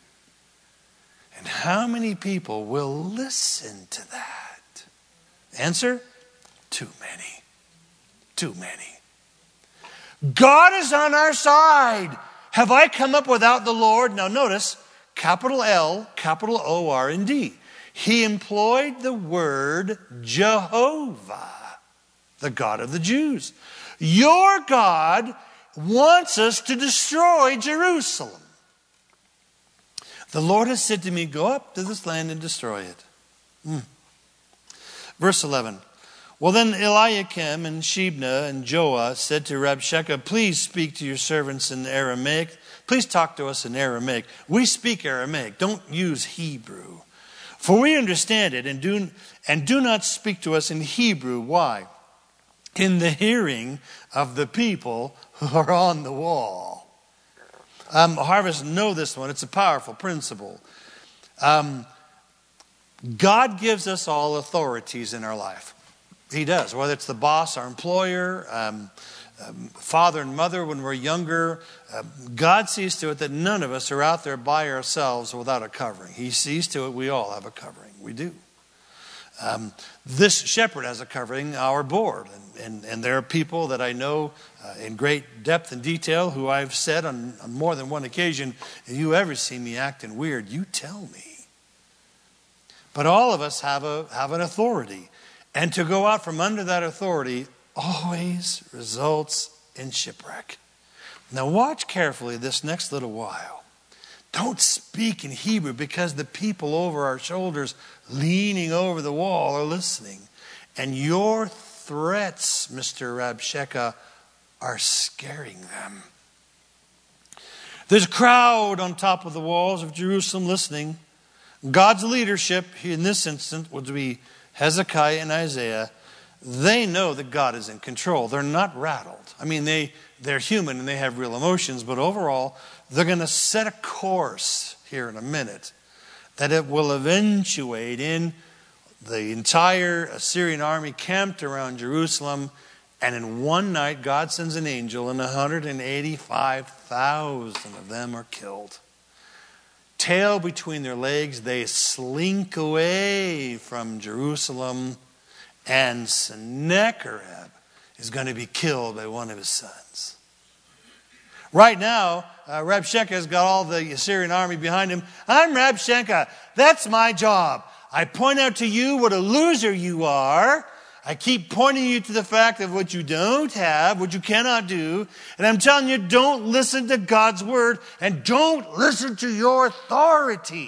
And how many people will listen to that? Answer, too many. Too many. God is on our side. Have I come up without the Lord? Now notice, capital L, capital O-R-D. He employed the word Jehovah, the God of the Jews. Your God wants us to destroy Jerusalem. The Lord has said to me, go up to this land and destroy it. Verse 11. Well, then Eliakim and Shebna and Joah said to Rabshakeh, please speak to your servants in Aramaic. Please talk to us in Aramaic. We speak Aramaic. Don't use Hebrew. For we understand it and do not speak to us in Hebrew. Why? In the hearing of the people who are on the wall. Harvest, know this one. It's a powerful principle. God gives us all authorities in our life. He does, whether it's the boss, our employer, father and mother when we're younger. God sees to it that none of us are out there by ourselves without a covering. He sees to it we all have a covering. We do. This shepherd has a covering, our board. And there are people that I know in great depth and detail who I've said on more than one occasion, if you ever see me acting weird, you tell me. But all of us have an authority. And to go out from under that authority always results in shipwreck. Now watch carefully this next little while. Don't speak in Hebrew because the people over our shoulders leaning over the wall are listening. And your threats, Mr. Rabshakeh, are scaring them. There's a crowd on top of the walls of Jerusalem listening. God's leadership in this instance would be Hezekiah and Isaiah. They know that God is in control. They're not rattled. I mean, they're human and they have real emotions, but overall, they're going to set a course here in a minute that it will eventuate in the entire Assyrian army camped around Jerusalem, and in one night, God sends an angel and 185,000 of them are killed. Tail between their legs, they slink away from Jerusalem, and Sennacherib is going to be killed by one of his sons. Right now, Rabshakeh has got all the Assyrian army behind him. I'm Rabshakeh. That's my job. I point out to you what a loser you are. I keep pointing you to the fact of what you don't have, what you cannot do. And I'm telling you, don't listen to God's word and don't listen to your authority.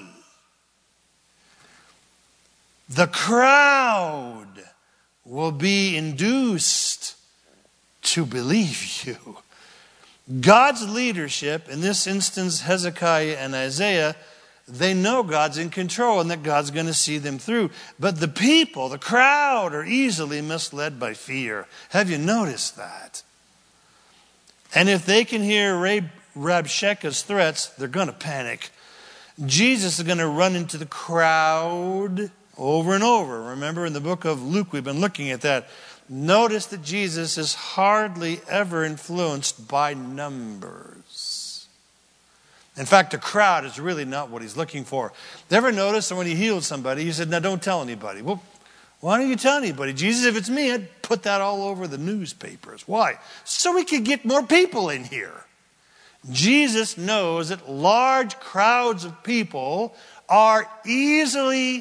The crowd will be induced to believe you. God's leadership, in this instance Hezekiah and Isaiah, they know God's in control and that God's going to see them through. But the people, the crowd, are easily misled by fear. Have you noticed that? And if they can hear Rabshakeh's threats, they're going to panic. Jesus is going to run into the crowd over and over. Remember in the book of Luke, we've been looking at that. Notice that Jesus is hardly ever influenced by numbers. In fact, the crowd is really not what he's looking for. Ever notice that when he healed somebody, he said, now don't tell anybody. Well, why don't you tell anybody? Jesus, if it's me, I'd put that all over the newspapers. Why? So we could get more people in here. Jesus knows that large crowds of people are easily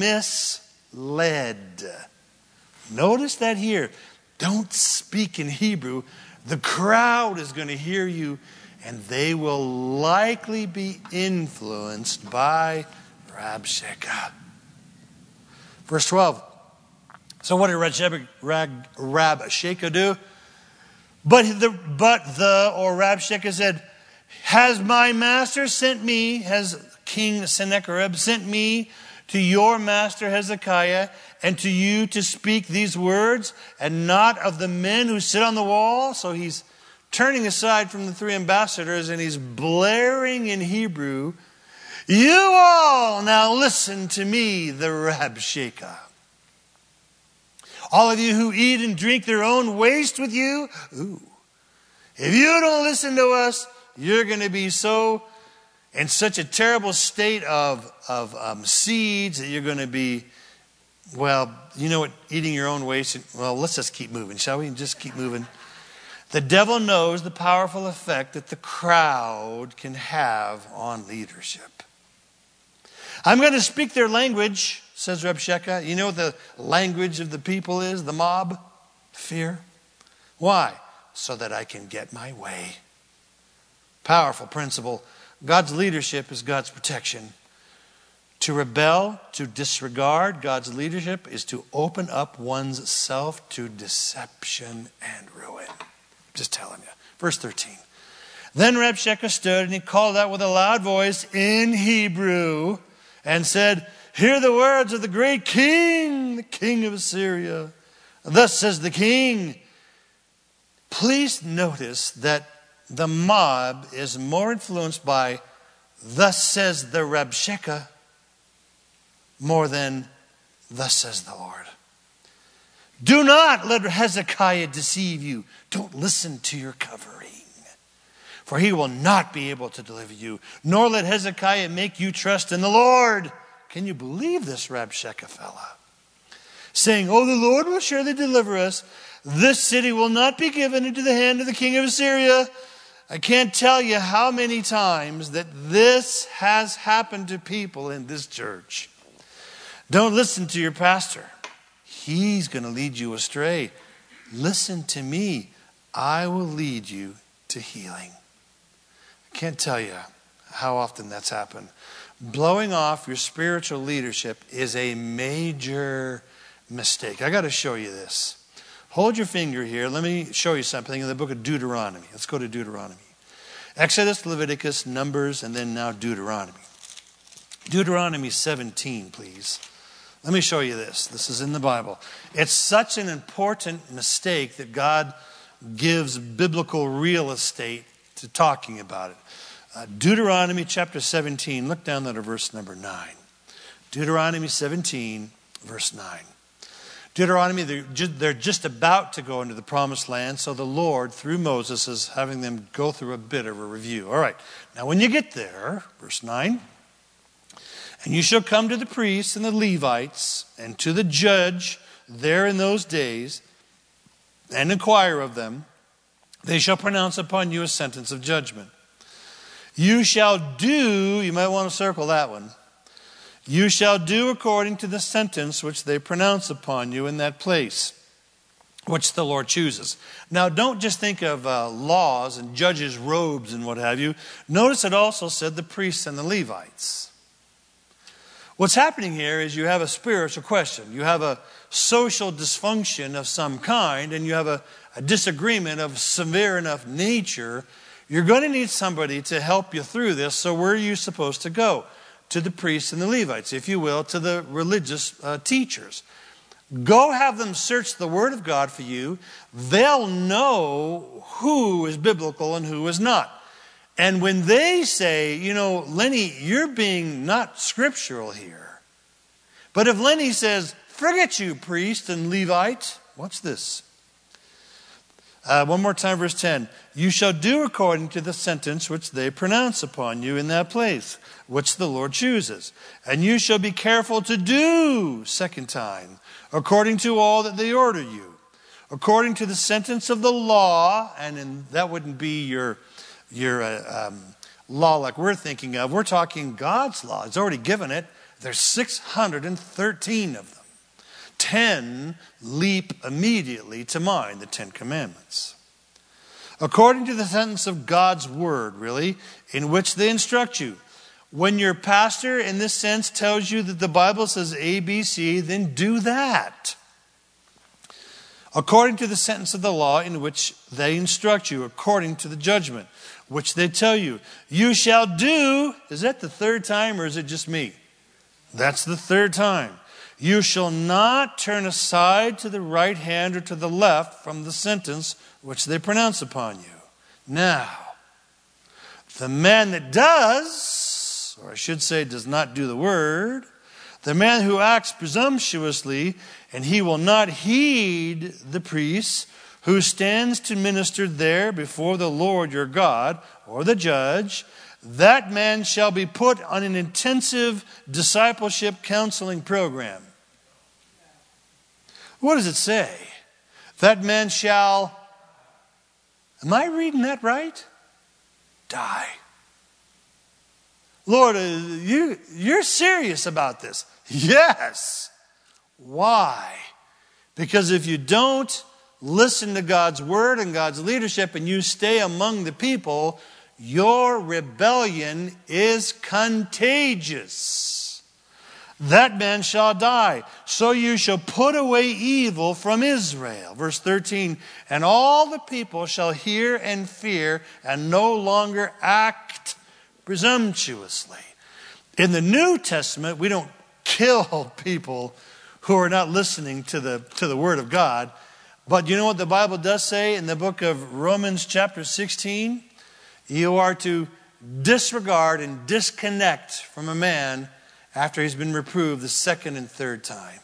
misled. Notice that here. Don't speak in Hebrew. The crowd is going to hear you, and they will likely be influenced by Rabshakeh. Verse 12. So what did Rabshakeh do? But Rabshakeh said, has my master sent me, has King Sennacherib sent me to your master Hezekiah and to you to speak these words and not of the men who sit on the wall? So he's turning aside from the three ambassadors and he's blaring in Hebrew, you all now listen to me, the Rabshakeh. All of you who eat and drink their own waste with you, if you don't listen to us, you're going to be in such a terrible state of seeds that you're going to be, well, you know what, eating your own waste. Well, let's just keep moving, shall we? Just keep moving. The devil knows the powerful effect that the crowd can have on leadership. I'm going to speak their language, says Rabshakeh. You know what the language of the people is? The mob? Fear. Why? So that I can get my way. Powerful principle. God's leadership is God's protection. To rebel, to disregard God's leadership is to open up one's self to deception and ruin. Just telling you. Verse 13. Then Rabshakeh stood and he called out with a loud voice in Hebrew and said, hear the words of the great king, the king of Assyria. Thus says the king. Please notice that the mob is more influenced by thus says the Rabshakeh more than thus says the Lord. Do not let Hezekiah deceive you. Don't listen to your covering, for he will not be able to deliver you, nor let Hezekiah make you trust in the Lord. Can you believe this Rabshakeh fella? Saying, oh, the Lord will surely deliver us. This city will not be given into the hand of the king of Assyria. I can't tell you how many times that this has happened to people in this church. Don't listen to your pastor. He's going to lead you astray. Listen to me. I will lead you to healing. I can't tell you how often that's happened. Blowing off your spiritual leadership is a major mistake. I got to show you this. Hold your finger here. Let me show you something in the book of Deuteronomy. Let's go to Deuteronomy. Exodus, Leviticus, Numbers, and then now Deuteronomy. Deuteronomy 17, please. Let me show you this. This is in the Bible. It's such an important mistake that God gives biblical real estate to talking about it. Deuteronomy chapter 17. Look down there to verse number 9. Deuteronomy 17, verse 9. Deuteronomy, they're just about to go into the promised land, so the Lord, through Moses, is having them go through a bit of a review. All right, now when you get there, verse 9, and you shall come to the priests and the Levites and to the judge there in those days and inquire of them, they shall pronounce upon you a sentence of judgment. You shall do, you might want to circle that one, you shall do according to the sentence which they pronounce upon you in that place, which the Lord chooses. Now, don't just think of laws and judges' robes and what have you. Notice it also said the priests and the Levites. What's happening here is you have a spiritual question. You have a social dysfunction of some kind, and you have a disagreement of severe enough nature. You're going to need somebody to help you through this. So where are you supposed to go? To the priests and the Levites, if you will, to the religious teachers. Go have them search the Word of God for you. They'll know who is biblical and who is not. And when they say, you know, Lenny, you're being not scriptural here. But if Lenny says, forget you, priest and Levite, what's this? One more time, verse 10. You shall do according to the sentence which they pronounce upon you in that place, which the Lord chooses. And you shall be careful to do, second time, according to all that they order you, according to the sentence of the law. And that wouldn't be your law like we're thinking of. We're talking God's law. He's already given it. There's 613 of them. 10 leap immediately to mind, the 10 commandments. According to the sentence of God's word, really, in which they instruct you. When your pastor, in this sense, tells you that the Bible says A, B, C, then do that. According to the sentence of the law in which they instruct you, according to the judgment, which they tell you, you shall do. Is that the third time or is it just me? That's the third time. You shall not turn aside to the right hand or to the left from the sentence which they pronounce upon you. Now, the man that does, or I should say does not do the word, the man who acts presumptuously, and he will not heed the priest who stands to minister there before the Lord your God, or the judge, that man shall be put on an intensive discipleship counseling program. What does it say? That man shall, am I reading that right? Die. Lord, you're serious about this. Yes. Why? Because if you don't listen to God's word and God's leadership and you stay among the people, your rebellion is contagious. That man shall die. So you shall put away evil from Israel. Verse 13, and all the people shall hear and fear and no longer act presumptuously. In the New Testament, we don't kill people who are not listening to the word of God. But you know what the Bible does say in the book of Romans chapter 16? You are to disregard and disconnect from a man after he's been reproved the second and third time.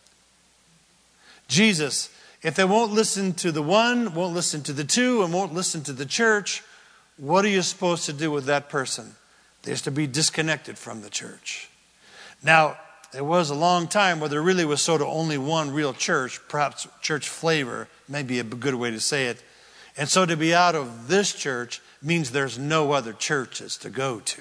Jesus, if they won't listen to the one, won't listen to the two, and won't listen to the church, what are you supposed to do with that person? They have to be disconnected from the church. Now, there was a long time where there really was sort of only one real church, perhaps church flavor, may be a good way to say it. And so to be out of this church means there's no other churches to go to.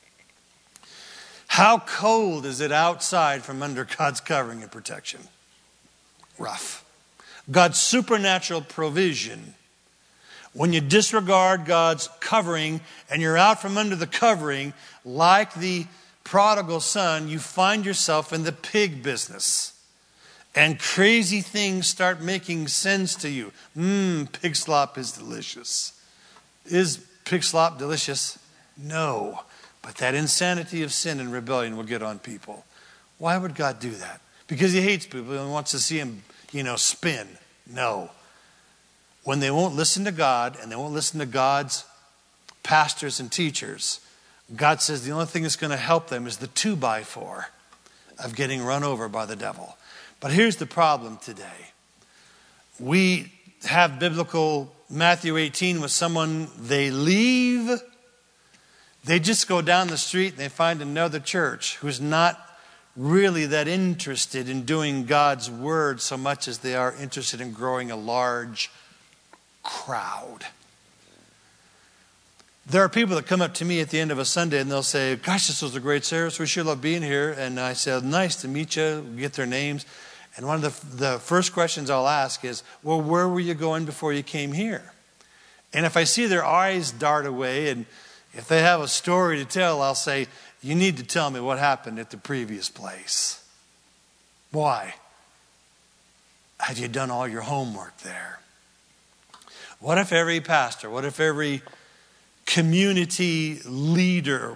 How cold is it outside from under God's covering and protection? Rough. God's supernatural provision. When you disregard God's covering and you're out from under the covering, like the prodigal son, you find yourself in the pig business. And crazy things start making sense to you. Pig slop is delicious. Is pig slop delicious? No. But that insanity of sin and rebellion will get on people. Why would God do that? Because he hates people and wants to see them, spin. No. When they won't listen to God and they won't listen to God's pastors and teachers, God says the only thing that's going to help them is the 2x4 of getting run over by the devil. But here's the problem today. We have biblical Matthew 18 with someone, they leave. They just go down the street and they find another church who's not really that interested in doing God's word so much as they are interested in growing a large crowd. There are people that come up to me at the end of a Sunday and they'll say, gosh, this was a great service. We sure love being here. And I said, nice to meet you. We get their names. And one of the first questions I'll ask is, well, where were you going before you came here? And if I see their eyes dart away and if they have a story to tell, I'll say, you need to tell me what happened at the previous place. Why? Have you done all your homework there? What if every pastor, what if every community leader,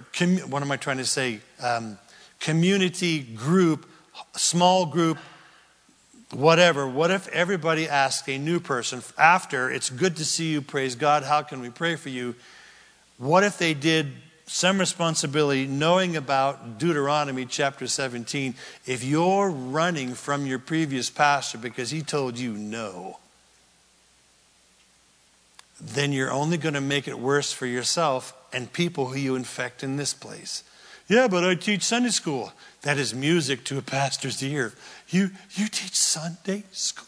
community group, small group, whatever, what if everybody asked a new person after, it's good to see you, praise God, how can we pray for you? What if they did some responsibility knowing about Deuteronomy chapter 17? If you're running from your previous pastor because he told you no, then you're only going to make it worse for yourself and people who you infect in this place. Yeah, but I teach Sunday school. That is music to a pastor's ear. You teach Sunday school?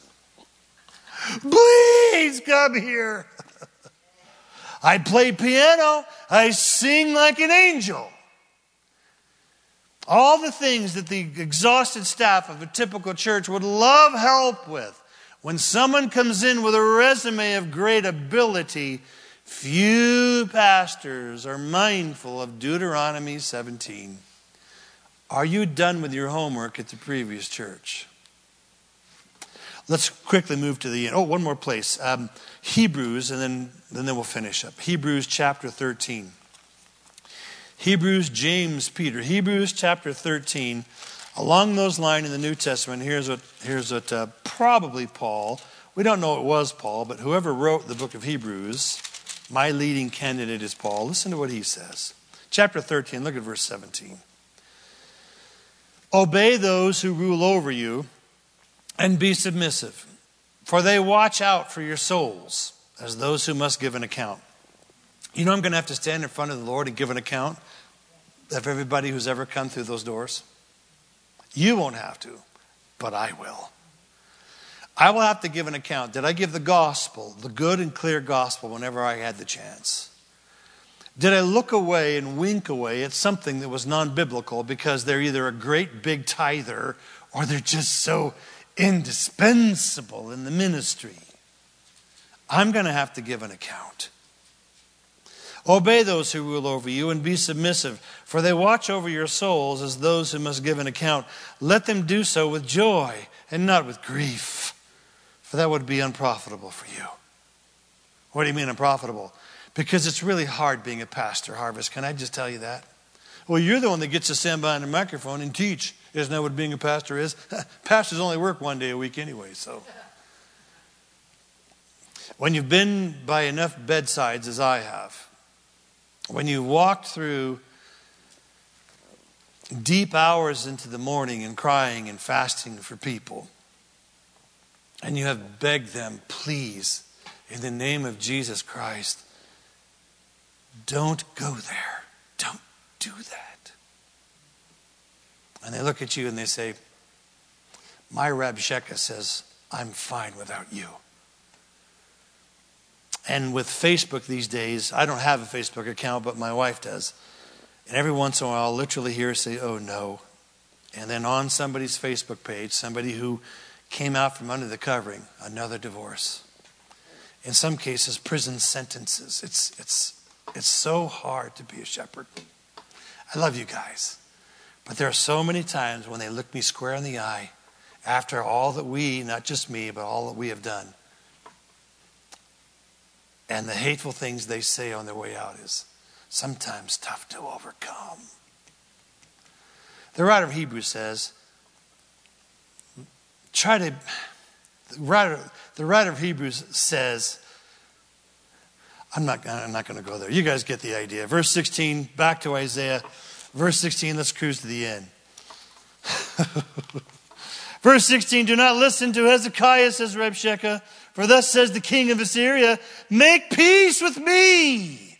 Please come here. I play piano. I sing like an angel. All the things that the exhausted staff of a typical church would love help with. When someone comes in with a resume of great ability, few pastors are mindful of Deuteronomy 17. Are you done with your homework at the previous church? Let's quickly move to the end. Oh, one more place. Hebrews, and then we'll finish up. Hebrews chapter 13. Hebrews, James, Peter. Hebrews chapter 13. Along those lines in the New Testament, here's what probably Paul, we don't know it was Paul, but whoever wrote the book of Hebrews, my leading candidate is Paul. Listen to what he says. Chapter 13, look at verse 17. Obey those who rule over you and be submissive, for they watch out for your souls as those who must give an account. You know I'm going to have to stand in front of the Lord and give an account of everybody who's ever come through those doors. You won't have to, but I will. I will have to give an account. Did I give the gospel, the good and clear gospel, whenever I had the chance? Did I look away and wink away at something that was non-biblical because they're either a great big tither or they're just so indispensable in the ministry? I'm going to have to give an account. Obey those who rule over you and be submissive, for they watch over your souls as those who must give an account. Let them do so with joy and not with grief, for that would be unprofitable for you. What do you mean unprofitable? Because it's really hard being a pastor, Harvest. Can I just tell you that? Well, you're the one that gets to stand behind a microphone and teach. Isn't that what being a pastor is? Pastors only work one day a week anyway, so. When you've been by enough bedsides as I have, when you walked through deep hours into the morning and crying and fasting for people, and you have begged them, please, in the name of Jesus Christ, don't go there. Don't do that. And they look at you and they say, my Rabshakeh says, I'm fine without you. And with Facebook these days, I don't have a Facebook account, but my wife does. And every once in a while, I'll literally hear her say, oh no. And then on somebody's Facebook page, somebody who came out from under the covering, another divorce. In some cases, prison sentences. It's so hard to be a shepherd. I love you guys. But there are so many times when they look me square in the eye after all that we, not just me, but all that we have done. And the hateful things they say on their way out is sometimes tough to overcome. The writer of Hebrews says, the writer of Hebrews says, I'm not going to go there. You guys get the idea. Verse 16, back to Isaiah. Verse 16, let's cruise to the end. Verse 16, do not listen to Hezekiah, says Rabshakeh, for thus says the king of Assyria, make peace with me.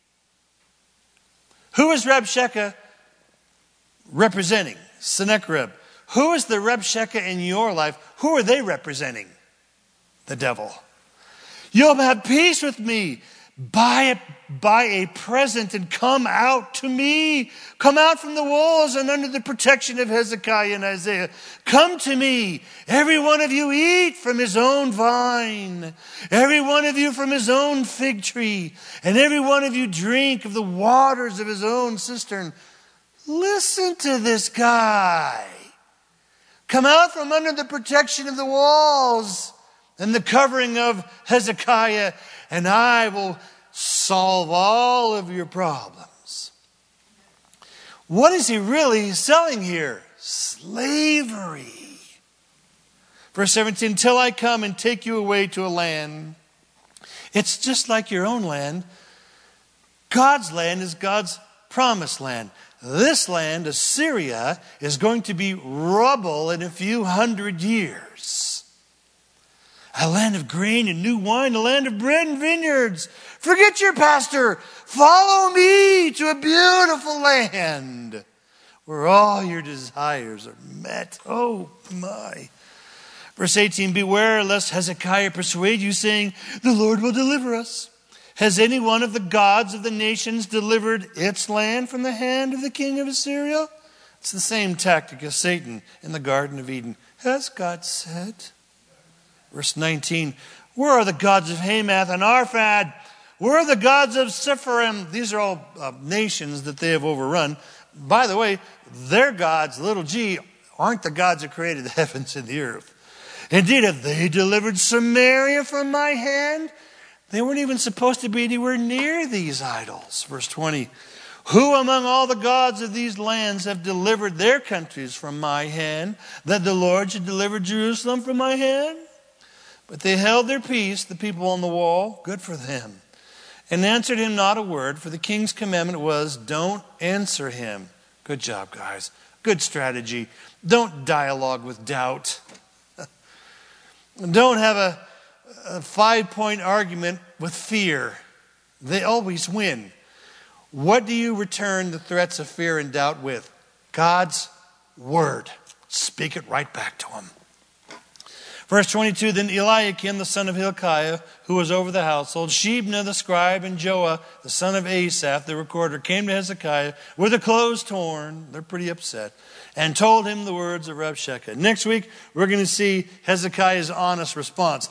Who is Rabshakeh representing? Sennacherib. Who is the Rabshakeh in your life? Who are they representing? The devil. You'll have peace with me. Buy a present and come out to me. Come out from the walls and under the protection of Hezekiah and Isaiah. Come to me. Every one of you eat from his own vine. Every one of you from his own fig tree. And every one of you drink of the waters of his own cistern. Listen to this guy. Come out from under the protection of the walls and the covering of Hezekiah, and I will solve all of your problems. What is he really selling here? Slavery. Verse 17, until I come and take you away to a land. It's just like your own land. God's land is God's promised land. This land, Assyria, is going to be rubble in a few hundred years. a land of grain and new wine, a land of bread and vineyards. Forget your pastor. Follow me to a beautiful land where all your desires are met. Oh, my. Verse 18, beware lest Hezekiah persuade you, saying, the Lord will deliver us. Has any one of the gods of the nations delivered its land from the hand of the king of Assyria? It's the same tactic as Satan in the Garden of Eden. Has God said? Verse 19, where are the gods of Hamath and Arphad? Where are the gods of Sepharim? These are all nations that they have overrun. By the way, their gods, little g, aren't the gods who created the heavens and the earth. Indeed, have they delivered Samaria from my hand? They weren't even supposed to be anywhere near these idols. Verse 20, who among all the gods of these lands have delivered their countries from my hand, that the Lord should deliver Jerusalem from my hand? But they held their peace, the people on the wall, good for them, and answered him not a word, for the king's commandment was, don't answer him. Good job, guys. Good strategy. Don't dialogue with doubt. Don't have a 5-point argument with fear. They always win. What do you return the threats of fear and doubt with? God's word. Speak it right back to him. Verse 22, then Eliakim, the son of Hilkiah, who was over the household, Shebna the scribe, and Joah, the son of Asaph, the recorder, came to Hezekiah with their clothes torn. They're pretty upset. And told him the words of Rabshakeh. Next week, we're going to see Hezekiah's honest response.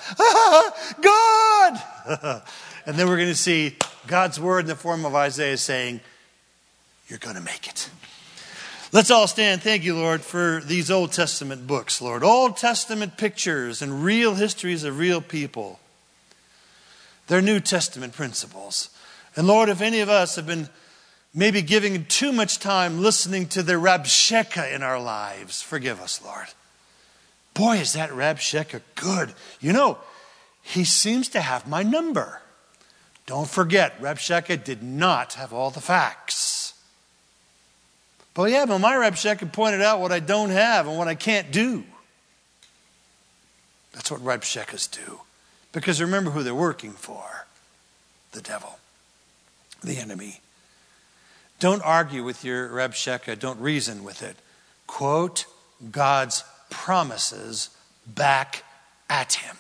God! And then we're going to see God's word in the form of Isaiah saying, you're going to make it. Let's all stand. Thank you, Lord, for these Old Testament books, Lord. Old Testament pictures and real histories of real people. They're New Testament principles. And Lord, if any of us have been maybe giving too much time listening to the Rabshakeh in our lives, forgive us, Lord. Boy, is that Rabshakeh good. You know, he seems to have my number. Don't forget, Rabshakeh did not have all the facts. But yeah, but my Rabshakeh pointed out what I don't have and what I can't do. That's what Rabshakehs do. Because remember who they're working for. The devil. The enemy. Don't argue with your Rabshakeh. Don't reason with it. Quote God's promises back at him.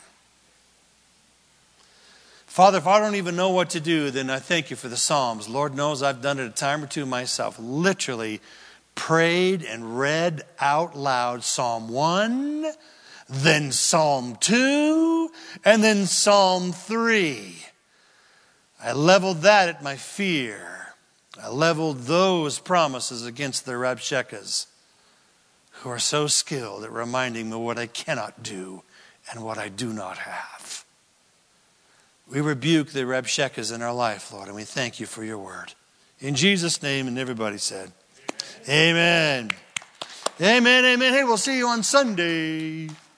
Father, if I don't even know what to do, then I thank you for the Psalms. Lord knows I've done it a time or two myself. Literally prayed and read out loud Psalm 1, then Psalm 2, and then Psalm 3. I leveled that at my fear. I leveled those promises against the Rabshakehs who are so skilled at reminding me what I cannot do and what I do not have. We rebuke the Rabshakehs in our life, Lord, and we thank you for your word. In Jesus' name, and everybody said, amen. Amen, amen. Hey, we'll see you on Sunday.